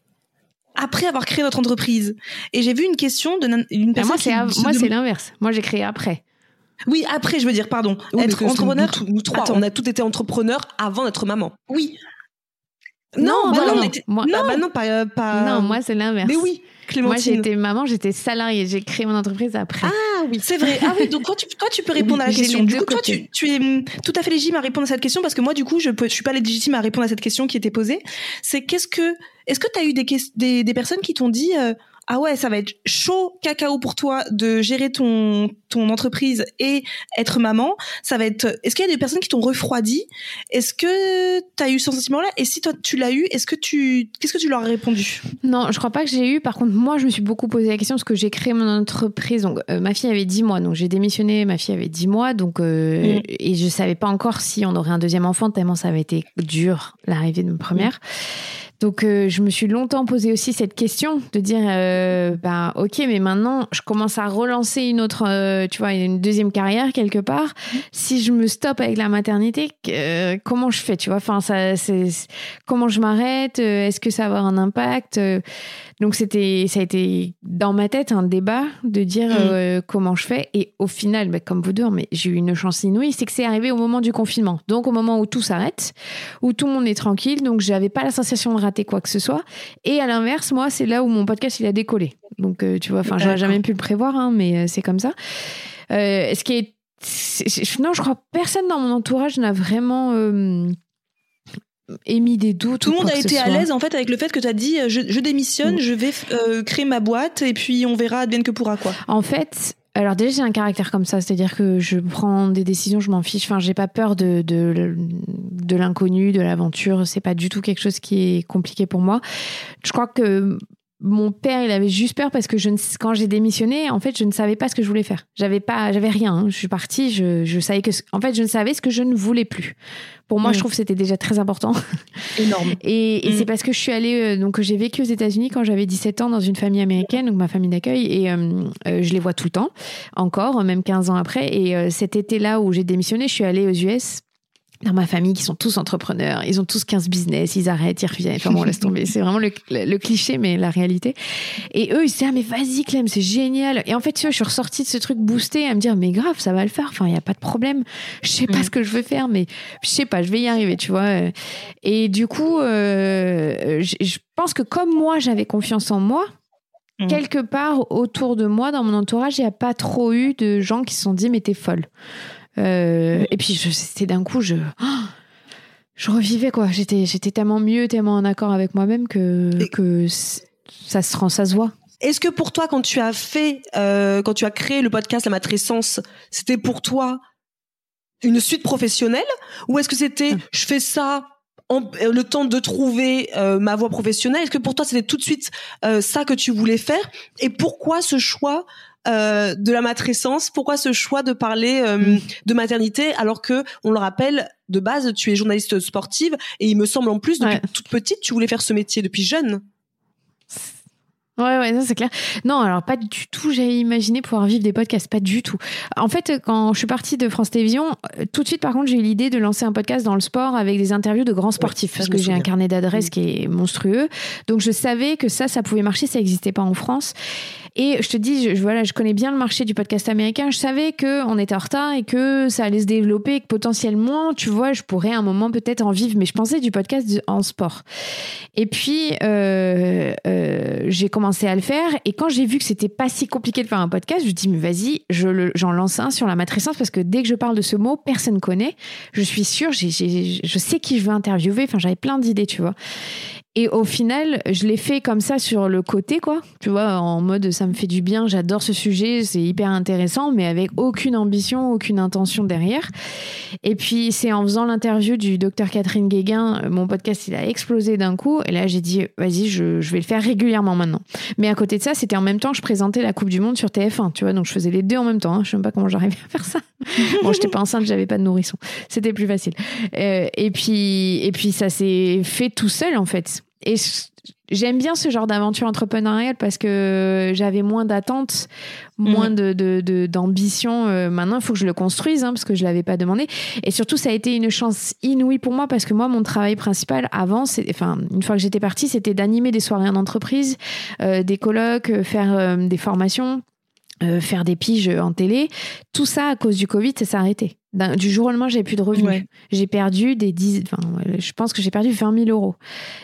après avoir créé notre entreprise. Et j'ai vu une question d'une une personne. Moi, c'est, qui av- moi demande... c'est l'inverse. Moi, j'ai créé après. Oui, après, je veux dire, pardon. Oui, être entrepreneur. Nous, nous trois, Attends. on a tous été entrepreneurs avant d'être maman. Oui. Non, non, bah non, non, on était... moi, non, bah non, pas, pas. Non, moi c'est l'inverse. Mais oui, Clémentine. Moi j'étais maman, j'étais salariée, j'ai créé mon entreprise après. Ah oui, c'est vrai. Ah oui, donc quand tu, quand tu peux répondre oui, à la question, du coup, toi tu, tu es tout à fait légitime à répondre à cette question parce que moi du coup je peux, je suis pas légitime à répondre à cette question qui était posée. C'est qu'est-ce que, est-ce que t'as eu des, des, des personnes qui t'ont dit euh, ah ouais, ça va être chaud cacao pour toi de gérer ton ton entreprise et être maman. Ça va être. Est-ce qu'il y a des personnes qui t'ont refroidi? Est-ce que t'as eu ce sentiment-là? Et si toi tu l'as eu, est-ce que tu qu'est-ce que tu leur as répondu? Non, je crois pas que j'ai eu. Par contre, moi, je me suis beaucoup posé la question parce que j'ai créé mon entreprise. Donc, euh, ma fille avait dix mois, donc j'ai démissionné. Ma fille avait dix mois, donc euh, mmh. et je savais pas encore si on aurait un deuxième enfant tellement ça avait été dur l'arrivée de ma première. Mmh. Donc, euh, je me suis longtemps posé aussi cette question de dire, euh, bah, ok, mais maintenant, je commence à relancer une autre, euh, tu vois, une deuxième carrière quelque part. Mmh. Si je me stoppe avec la maternité, euh, comment je fais, tu vois, enfin, ça, c'est, c'est, comment je m'arrête, euh, est-ce que ça va avoir un impact euh, donc, c'était, ça a été dans ma tête un débat de dire mmh. euh, comment je fais. Et au final, bah, comme vous deux, mais j'ai eu une chance inouïe, c'est que c'est arrivé au moment du confinement. Donc, au moment où tout s'arrête, où tout le monde est tranquille. Donc, j'avais pas la sensation de rater quoi que ce soit. Et à l'inverse, moi, c'est là où mon podcast, il a décollé. Donc, euh, tu vois, enfin, j'aurais jamais pu le prévoir, hein, mais euh, c'est comme ça. Euh, ce qui est, c'est, c'est, non, je crois que personne dans mon entourage n'a vraiment... Euh, émis des doutes. Tout le monde a été à l'aise en fait avec le fait que tu as dit je, je démissionne, mmh. je vais euh, créer ma boîte et puis on verra advienne que pourra quoi. En fait, alors déjà j'ai un caractère comme ça, c'est-à-dire que je prends des décisions, je m'en fiche, enfin j'ai pas peur de de de l'inconnu, de l'aventure, c'est pas du tout quelque chose qui est compliqué pour moi. Je crois que mon père, il avait juste peur parce que je ne, quand j'ai démissionné, en fait, je ne savais pas ce que je voulais faire. J'avais pas, j'avais rien. Hein. Je suis partie, je, je savais que, en fait, je ne savais ce que je ne voulais plus. Pour moi, mmh. je trouve que c'était déjà très important. Énorme. Et, et mmh. c'est parce que je suis allée, euh, donc j'ai vécu aux États-Unis quand j'avais dix-sept ans dans une famille américaine, donc ma famille d'accueil, et euh, euh, je les vois tout le temps, encore, même quinze ans après. Et euh, cet été-là où j'ai démissionné, je suis allée aux U S. Dans ma famille, qui sont tous entrepreneurs, ils ont tous quinze business, ils arrêtent, ils reviennent, enfin bon, laisse tomber. C'est vraiment le, le, le cliché, mais la réalité. Et eux, ils se disent, ah, mais vas-y, Clem, c'est génial. Et en fait, tu vois, je suis ressortie de ce truc boosté à me dire, mais grave, ça va le faire. Enfin, il n'y a pas de problème. Je sais pas mmh. ce que je veux faire, mais je sais pas, je vais y arriver, tu vois. Et du coup, euh, je, je pense que comme moi, j'avais confiance en moi, mmh. quelque part autour de moi, dans mon entourage, il n'y a pas trop eu de gens qui se sont dit, mais t'es folle. Euh, et puis je, c'était d'un coup je oh, je revivais quoi, j'étais j'étais tellement mieux, tellement en accord avec moi-même que et que ça se rend, ça se voit. Est-ce que pour toi, quand tu as fait euh, quand tu as créé le podcast La Matrescence, c'était pour toi une suite professionnelle, ou est-ce que c'était je fais ça en, le temps de trouver euh, ma voie professionnelle? Est-ce que pour toi c'était tout de suite euh, ça que tu voulais faire? Et pourquoi ce choix Euh, de la matrescence? Pourquoi ce choix de parler euh, de maternité, alors que, on le rappelle, de base, tu es journaliste sportive, et il me semble en plus, depuis ouais. toute petite, tu voulais faire ce métier depuis jeune. Ouais, ouais, ça c'est clair. Non, alors pas du tout, j'avais imaginé pouvoir vivre des podcasts, pas du tout. En fait, quand je suis partie de France Télévisions, tout de suite, par contre, j'ai eu l'idée de lancer un podcast dans le sport avec des interviews de grands sportifs, ouais, parce que j'ai un carnet d'adresses mmh. qui est monstrueux. Donc, je savais que ça, ça pouvait marcher, ça n'existait pas en France. Et je te dis, je, voilà, je connais bien le marché du podcast américain. Je savais qu'on était en retard et que ça allait se développer et que potentiellement, tu vois, je pourrais à un moment peut-être en vivre. Mais je pensais du podcast en sport. Et puis, euh, euh, j'ai commencé à le faire. Et quand j'ai vu que c'était pas si compliqué de faire un podcast, je me dis, mais vas-y, je le, j'en lance un sur la matrescence, parce que dès que je parle de ce mot, personne connaît. Je suis sûre, j'ai, j'ai, je sais qui je veux interviewer. Enfin, j'avais plein d'idées, tu vois. Et au final, je l'ai fait comme ça sur le côté, quoi. Tu vois, en mode ça me fait du bien, j'adore ce sujet, c'est hyper intéressant, mais avec aucune ambition, aucune intention derrière. Et puis, c'est en faisant l'interview du docteur Catherine Guéguin, mon podcast, il a explosé d'un coup. Et là, j'ai dit, vas-y, je, je vais le faire régulièrement maintenant. Mais à côté de ça, c'était en même temps que je présentais la Coupe du Monde sur T F un, tu vois. Donc, je faisais les deux en même temps. Hein. Je sais même pas comment j'arrivais à faire ça. Bon, j'étais pas enceinte, j'avais pas de nourrisson. C'était plus facile. Euh, et puis, et puis, ça s'est fait tout seul, en fait. Et j'aime bien ce genre d'aventure entrepreneuriale parce que j'avais moins d'attentes, moins mmh. de, de, de, d'ambition. Euh, maintenant, il faut que je le construise, hein, parce que je ne l'avais pas demandé. Et surtout, ça a été une chance inouïe pour moi, parce que moi, mon travail principal avant, c'est, enfin, une fois que j'étais partie, c'était d'animer des soirées en entreprise, euh, des colloques, faire euh, des formations, euh, faire des piges en télé. Tout ça, à cause du Covid, ça s'est arrêté. D'un, du jour au lendemain, j'ai plus de revenus. Ouais. J'ai perdu des dix, enfin, je pense que j'ai perdu vingt mille euros.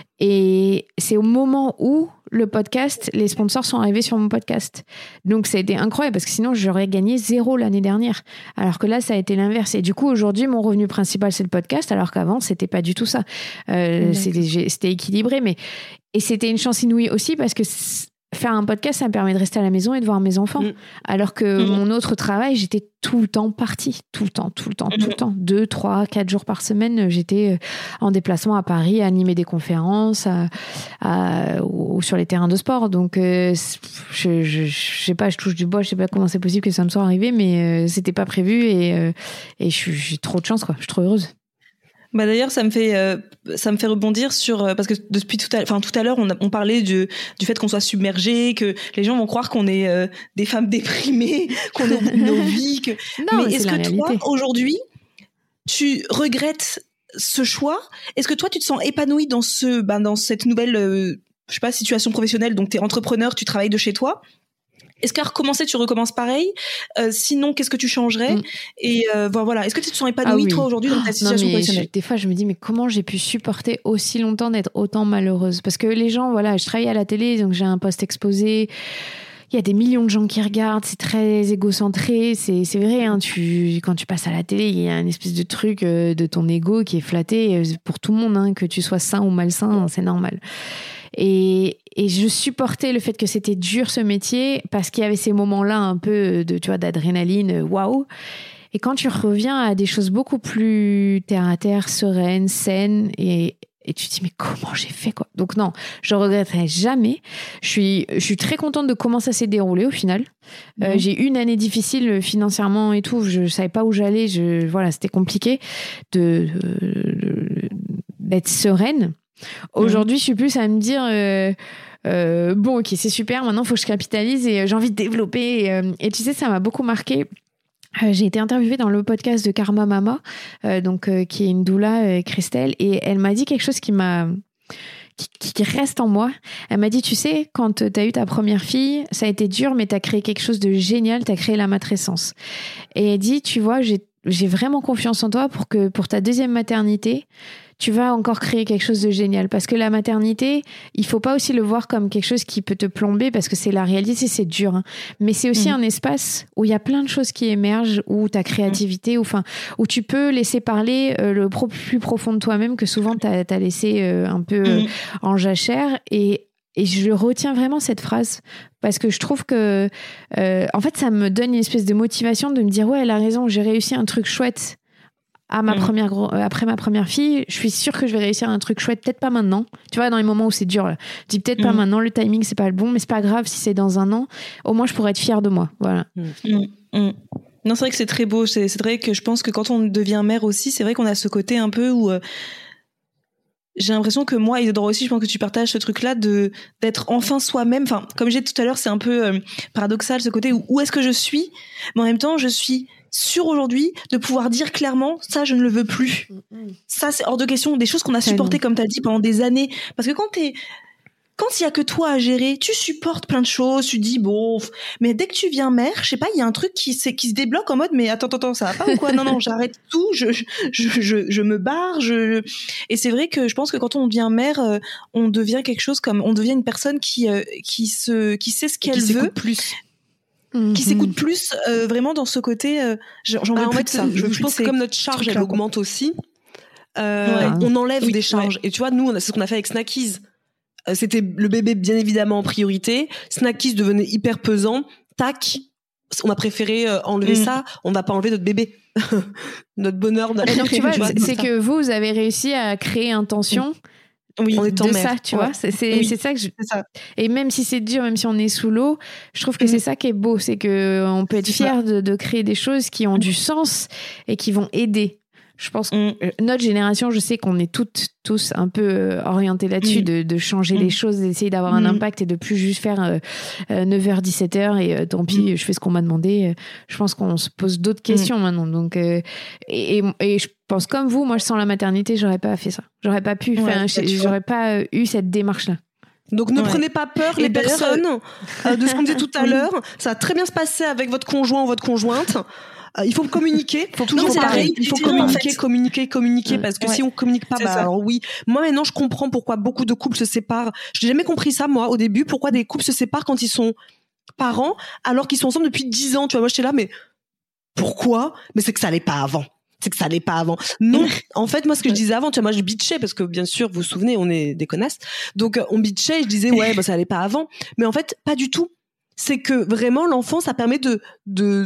Et c'est au moment où le podcast, les sponsors sont arrivés sur mon podcast. Donc, ça a été incroyable, parce que sinon, j'aurais gagné zéro l'année dernière. Alors que là, ça a été l'inverse. Et du coup, aujourd'hui, mon revenu principal, c'est le podcast, alors qu'avant, c'était pas du tout ça. Euh, c'était, c'était équilibré, mais, et c'était une chance inouïe aussi, parce que faire un podcast, ça me permet de rester à la maison et de voir mes enfants. Mmh. Alors que mmh. mon autre travail, j'étais tout le temps partie. Tout le temps, tout le temps, mmh. tout le temps. Deux, trois, quatre jours par semaine, j'étais en déplacement à Paris, à animer des conférences, à, à, ou sur les terrains de sport. Donc, euh, je, je, je sais pas, je touche du bois, je sais pas comment c'est possible que ça me soit arrivé, mais euh, c'était pas prévu, et, euh, et je, j'ai trop de chance, quoi. Je suis trop heureuse. Bah d'ailleurs, ça me fait euh, ça me fait rebondir sur euh, parce que depuis tout à enfin tout à l'heure on, a, on parlait du du fait qu'on soit submergé, que les gens vont croire qu'on est euh, des femmes déprimées, qu'on a nos vies. Que... Non, mais est-ce que réalité. Toi aujourd'hui tu regrettes ce choix? Est-ce que toi tu te sens épanouie dans ce ben dans cette nouvelle euh, je sais pas situation professionnelle? Donc t'es entrepreneur, tu travailles de chez toi. Est-ce qu'à recommencer, tu recommences pareil? euh, Sinon, qu'est-ce que tu changerais? mmh. Et euh, voilà. Est-ce que tu te sens épanouie, ah, oui. toi, aujourd'hui, dans ta situation non, mais professionnelle? je, Des fois, je me dis, mais comment j'ai pu supporter aussi longtemps d'être autant malheureuse? Parce que les gens, voilà, je travaille à la télé, donc j'ai un poste exposé. Il y a des millions de gens qui regardent, c'est très égocentré, c'est, c'est vrai, hein, tu, quand tu passes à la télé, il y a une espèce de truc euh, de ton ego qui est flatté euh, pour tout le monde, hein, que tu sois sain ou malsain, c'est normal. Et, et je supportais le fait que c'était dur, ce métier, parce qu'il y avait ces moments-là un peu de, tu vois, d'adrénaline, waouh. Et quand tu reviens à des choses beaucoup plus terre à terre, sereines, saines, et Et tu te dis, mais comment j'ai fait, quoi? Donc non, je regretterai jamais. Je suis, je suis très contente de comment ça s'est déroulé au final. Mmh. Euh, j'ai eu une année difficile financièrement et tout. Je savais pas où j'allais. Je, voilà, c'était compliqué de, de, d'être sereine. Aujourd'hui, mmh. je suis plus à me dire... Euh, Euh, bon, ok, c'est super. Maintenant, il faut que je capitalise et euh, j'ai envie de développer. Et, euh, et tu sais, ça m'a beaucoup marqué. Euh, j'ai été interviewée dans le podcast de Karma Mama, euh, donc euh, qui est une doula, euh, Christelle, et elle m'a dit quelque chose qui m'a qui, qui reste en moi. Elle m'a dit, tu sais, quand tu as eu ta première fille, ça a été dur, mais tu as créé quelque chose de génial. Tu as créé la matrescence. Et elle dit, tu vois, j'ai j'ai vraiment confiance en toi pour que pour ta deuxième maternité, tu vas encore créer quelque chose de génial. Parce que la maternité, il faut pas aussi le voir comme quelque chose qui peut te plomber, parce que c'est la réalité, c'est dur. Hein. Mais c'est aussi mmh. un espace où il y a plein de choses qui émergent, où ta créativité, où, enfin, où tu peux laisser parler euh, le pro- plus profond de toi-même que souvent tu as laissé euh, un peu euh, en jachère. Et Et je retiens vraiment cette phrase parce que je trouve que, euh, en fait, ça me donne une espèce de motivation de me dire, ouais, elle a raison, j'ai réussi un truc chouette à ma mmh. première gro- après ma première fille. Je suis sûre que je vais réussir un truc chouette, peut-être pas maintenant. Tu vois, dans les moments où c'est dur, là. Je dis peut-être mmh. pas maintenant, le timing, c'est pas le bon, mais c'est pas grave si c'est dans un an. Au moins, je pourrais être fière de moi. Voilà. Mmh. Mmh. Non, c'est vrai que c'est très beau. C'est, c'est vrai que je pense que quand on devient mère aussi, c'est vrai qu'on a ce côté un peu où... Euh, j'ai l'impression que moi, Isadora aussi, je pense que tu partages ce truc-là de d'être enfin soi-même. Enfin, comme j'ai dit tout à l'heure, c'est un peu euh, paradoxal ce côté où, où est-ce que je suis, mais en même temps, je suis sûre aujourd'hui de pouvoir dire clairement, ça, je ne le veux plus. Ça, c'est hors de question. Des choses qu'on a supportées, comme tu as dit, pendant des années. Parce que quand t'es Quand il y a que toi à gérer, tu supportes plein de choses, tu dis bon, mais dès que tu viens mère, je sais pas, il y a un truc qui se, qui se débloque en mode mais attends attends attends, ça va pas ou quoi? Non non, j'arrête tout, je je je je me barre, je et c'est vrai que je pense que quand on devient mère, euh, on devient quelque chose comme on devient une personne qui euh, qui se qui sait ce qu'elle qui veut plus. Mm-hmm. Qui s'écoute plus euh, vraiment dans ce côté euh, j'en veux bah, plus en fait, de ça. Je, je, je pense que comme notre charge elle augmente aussi, euh, ouais. on enlève oui, des charges. Ouais. Et tu vois, nous, c'est ce qu'on a fait avec Snackies. C'était le bébé bien évidemment en priorité. Snackies devenait hyper pesant. Tac, on a préféré enlever mmh. ça. On va pas enlever notre bébé, notre bonheur. Et donc tu vois, c'est, c'est que vous, vous avez réussi à créer un tension. Oui, en étant de mère. ça, tu ouais. vois. C'est, c'est, oui, c'est ça que je. C'est ça. Et même si c'est dur, même si on est sous l'eau, je trouve que mmh. c'est ça qui est beau, c'est que on peut être c'est fier de, de créer des choses qui ont mmh. du sens et qui vont aider. Je pense que mmh. notre génération, je sais qu'on est toutes, tous un peu orientés là-dessus, mmh. de, de changer mmh. les choses, d'essayer d'avoir mmh. un impact et de plus juste faire euh, euh, neuf heures dix-sept heures et euh, tant pis, mmh. je fais ce qu'on m'a demandé. Je pense qu'on se pose d'autres questions mmh. maintenant. Donc, euh, et, et, et je pense comme vous, moi, sans la maternité, j'aurais pas fait ça. J'aurais pas pu, ouais, faire, j'aurais pas eu cette démarche-là. Donc ne ouais. prenez pas peur, et les personnes, euh, de ce qu'on disait tout à l'heure. Ça va très bien se passer avec votre conjoint ou votre conjointe. Euh, il faut communiquer, faut toujours pareil. Il faut communiquer, en fait. communiquer, communiquer, mmh. parce que ouais. si on communique pas, c'est bah ça. Alors oui. Moi maintenant, je comprends pourquoi beaucoup de couples se séparent. Je n'ai jamais compris ça moi au début. Pourquoi des couples se séparent quand ils sont parents, alors qu'ils sont ensemble depuis dix ans. Tu vois, moi j'étais là, mais pourquoi? Mais c'est que ça allait pas avant. C'est que ça allait pas avant. Non, en fait, moi, ce que je disais avant, tu vois, moi, je bitchais parce que, bien sûr, vous vous souvenez, on est des connasses. Donc, on bitchait et je disais, ouais, bah, ça allait pas avant. Mais en fait, pas du tout. C'est que vraiment, l'enfant, ça permet de, de,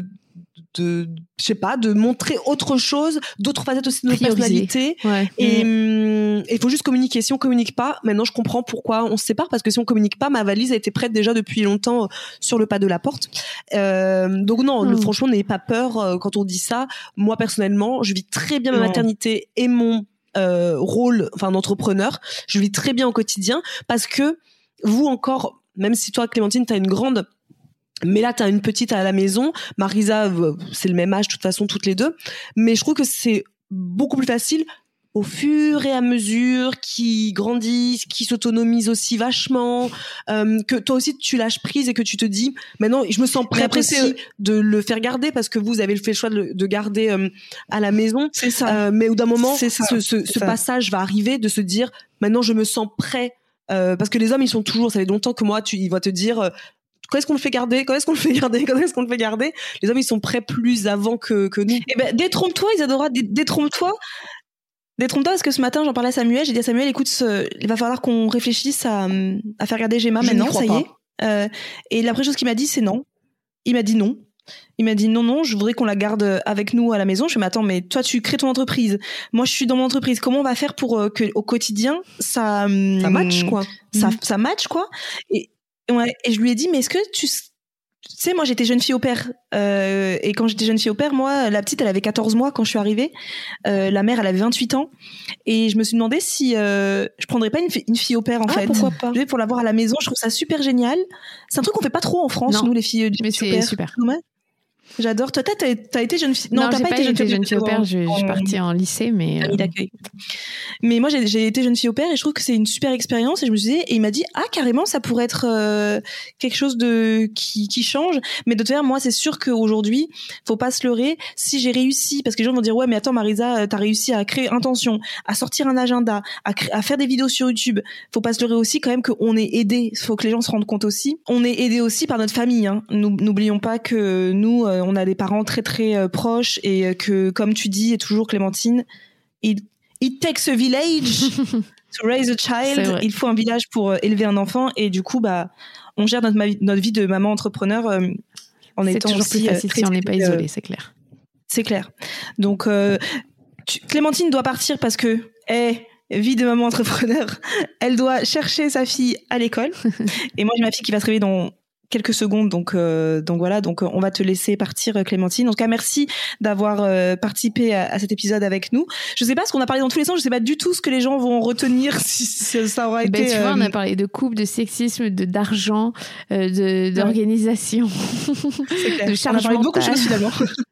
de, je sais pas, de montrer autre chose, d'autres facettes aussi de notre personnalité. Ouais. Et il mmh. faut juste communiquer. Si on communique pas, maintenant je comprends pourquoi on se sépare, parce que si on communique pas, ma valise a été prête déjà depuis longtemps sur le pas de la porte. Euh, donc non, mmh. le, franchement, n'ayez pas peur euh, quand on dit ça. Moi personnellement, je vis très bien ma non. maternité et mon euh, rôle, enfin d'entrepreneur. Je vis très bien au quotidien parce que vous encore, même si toi Clémentine, t'as une grande. Mais là, t'as une petite à la maison. Marisa, c'est le même âge, de toute façon, toutes les deux. Mais je trouve que c'est beaucoup plus facile au fur et à mesure qu'ils grandissent, qu'ils s'autonomisent aussi vachement, euh, que toi aussi, tu lâches prise et que tu te dis, maintenant, je me sens prête aussi c'est... de le faire garder parce que vous avez fait le choix de, de garder euh, à la maison. C'est ça. Euh, mais au d'un moment, c'est ça. ce, ce, ce passage va arriver de se dire, maintenant, je me sens prêt. Euh, parce que les hommes, ils sont toujours, ça fait longtemps que moi, tu, ils vont te dire, euh, quand est-ce qu'on le fait garder? Quand est-ce qu'on le fait garder? Quand est-ce qu'on le fait garder? Les hommes, ils sont prêts plus avant que, que nous. Eh ben, détrompe-toi, Isadora, détrompe-toi. Détrompe-toi, parce que ce matin, j'en parlais à Samuel, j'ai dit à Samuel, écoute, ce, il va falloir qu'on réfléchisse à, à faire garder Gemma Je maintenant, ça y pas. est. Euh, et la première chose qu'il m'a dit, c'est non. Il m'a dit non. Il m'a dit non, non, je voudrais qu'on la garde avec nous à la maison. Je me dis mais attends, mais toi tu crées ton entreprise. Moi je suis dans mon entreprise. Comment on va faire pour euh, que au quotidien ça ça match quoi. Ça, mmh. ça match quoi. Et, ouais, et je lui ai dit mais est-ce que tu Tu sais, moi, j'étais jeune fille au père. Euh, et quand j'étais jeune fille au père, moi, la petite, elle avait quatorze mois quand je suis arrivée. Euh, la mère, elle avait vingt-huit ans. Et je me suis demandé si euh, je prendrais pas une, fi- une fille au père, en ah, fait. pourquoi pas. Pour l'avoir à la maison, je trouve ça super génial. C'est un truc qu'on fait pas trop en France, non, nous, les filles du mais au c'est père. super. Ouais. J'adore. Toi, t'as, t'as été jeune fille. Non, Non, t'as j'ai pas, pas été jeune fille, jeune fille au père. Je, je suis en- partie en lycée, mais. famille d'accueil. Mais moi, j'ai, j'ai été jeune fille au père et je trouve que c'est une super expérience. Et je me suis dit, et il m'a dit, ah, carrément, ça pourrait être euh, quelque chose de qui, qui change. Mais de toute façon, moi, c'est sûr qu'aujourd'hui, faut pas se leurrer. Si j'ai réussi, parce que les gens vont dire, ouais, mais attends, Marisa, t'as réussi à créer Intention, à sortir un agenda, à, cré- à faire des vidéos sur YouTube. Faut pas se leurrer aussi quand même qu'on est aidé. Faut que les gens se rendent compte aussi. On est aidé aussi par notre famille. Hein. Nous, n'oublions pas que nous, euh, on a des parents très très euh, proches et euh, que, comme tu dis, et toujours Clémentine, il It takes a village to raise a child. Il faut un village pour euh, élever un enfant et du coup, bah, on gère notre, ma- notre vie de maman entrepreneur euh, en c'est étant toujours aussi plus facile euh, très, si on n'est pas très, isolé, euh, c'est clair. C'est clair. Donc, euh, tu, Clémentine doit partir parce que, eh, vie de maman entrepreneur, elle doit chercher sa fille à l'école. Et moi, j'ai ma fille qui va se réveiller dans quelques secondes, donc euh, donc voilà, donc on va te laisser partir, Clémentine. En tout cas, merci d'avoir euh, participé à, à cet épisode avec nous. Je sais pas ce qu'on a parlé dans tous les sens, je sais pas du tout ce que les gens vont retenir si ça aura ben, été. Tu vois, euh... on a parlé de couple, de sexisme, de d'argent, euh, de d'organisation, C'est clair. de charge on a parlé de beaucoup de mentale. choses finalement.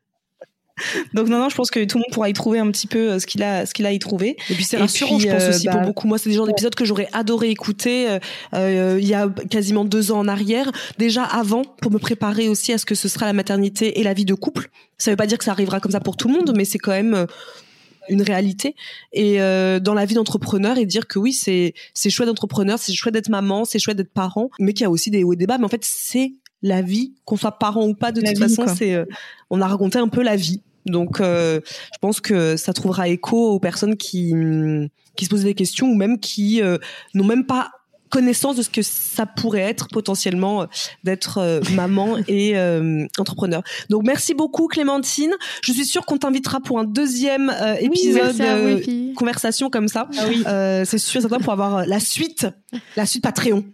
Donc non non, je pense que tout le monde pourra y trouver un petit peu ce qu'il a ce qu'il a y trouvé. Et puis c'est Et rassurant, puis, je pense euh, aussi bah, pour beaucoup. Moi, c'est des genres d'épisodes que j'aurais adoré écouter euh, euh, il y a quasiment deux ans en arrière, déjà avant, pour me préparer aussi à ce que ce sera la maternité et la vie de couple. Ça veut pas dire que ça arrivera comme ça pour tout le monde, mais c'est quand même euh, une réalité. Et euh, dans la vie d'entrepreneur, et dire que oui, c'est c'est chouette d'entrepreneur, c'est chouette d'être maman, c'est chouette d'être parent, mais qu'il y a aussi des hauts et des bas. Mais en fait, c'est la vie, qu'on soit parent ou pas. De La toute vie, façon, quoi. c'est euh, on a raconté un peu la vie. Donc, euh, je pense que ça trouvera écho aux personnes qui qui se posaient des questions ou même qui euh, n'ont même pas connaissance de ce que ça pourrait être potentiellement d'être euh, maman et euh, entrepreneur. Donc, merci beaucoup Clémentine. Je suis sûre qu'on t'invitera pour un deuxième euh, épisode, merci à vous, euh, les filles. conversation comme ça. Ah oui. Euh, c'est sûr, certain pour avoir la suite, la suite Patreon.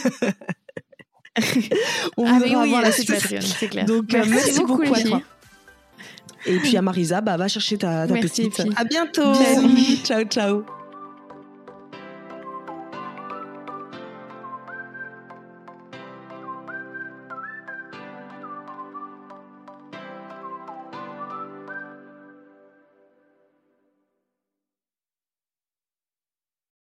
On Ah voudra mais oui, avoir la suite Patreon, c'est clair. Donc, euh, merci, merci beaucoup, beaucoup les à filles. toi. Et puis à Marisa, bah va chercher ta, ta Merci, petite. Pi. À bientôt. Bisous. Ciao, ciao.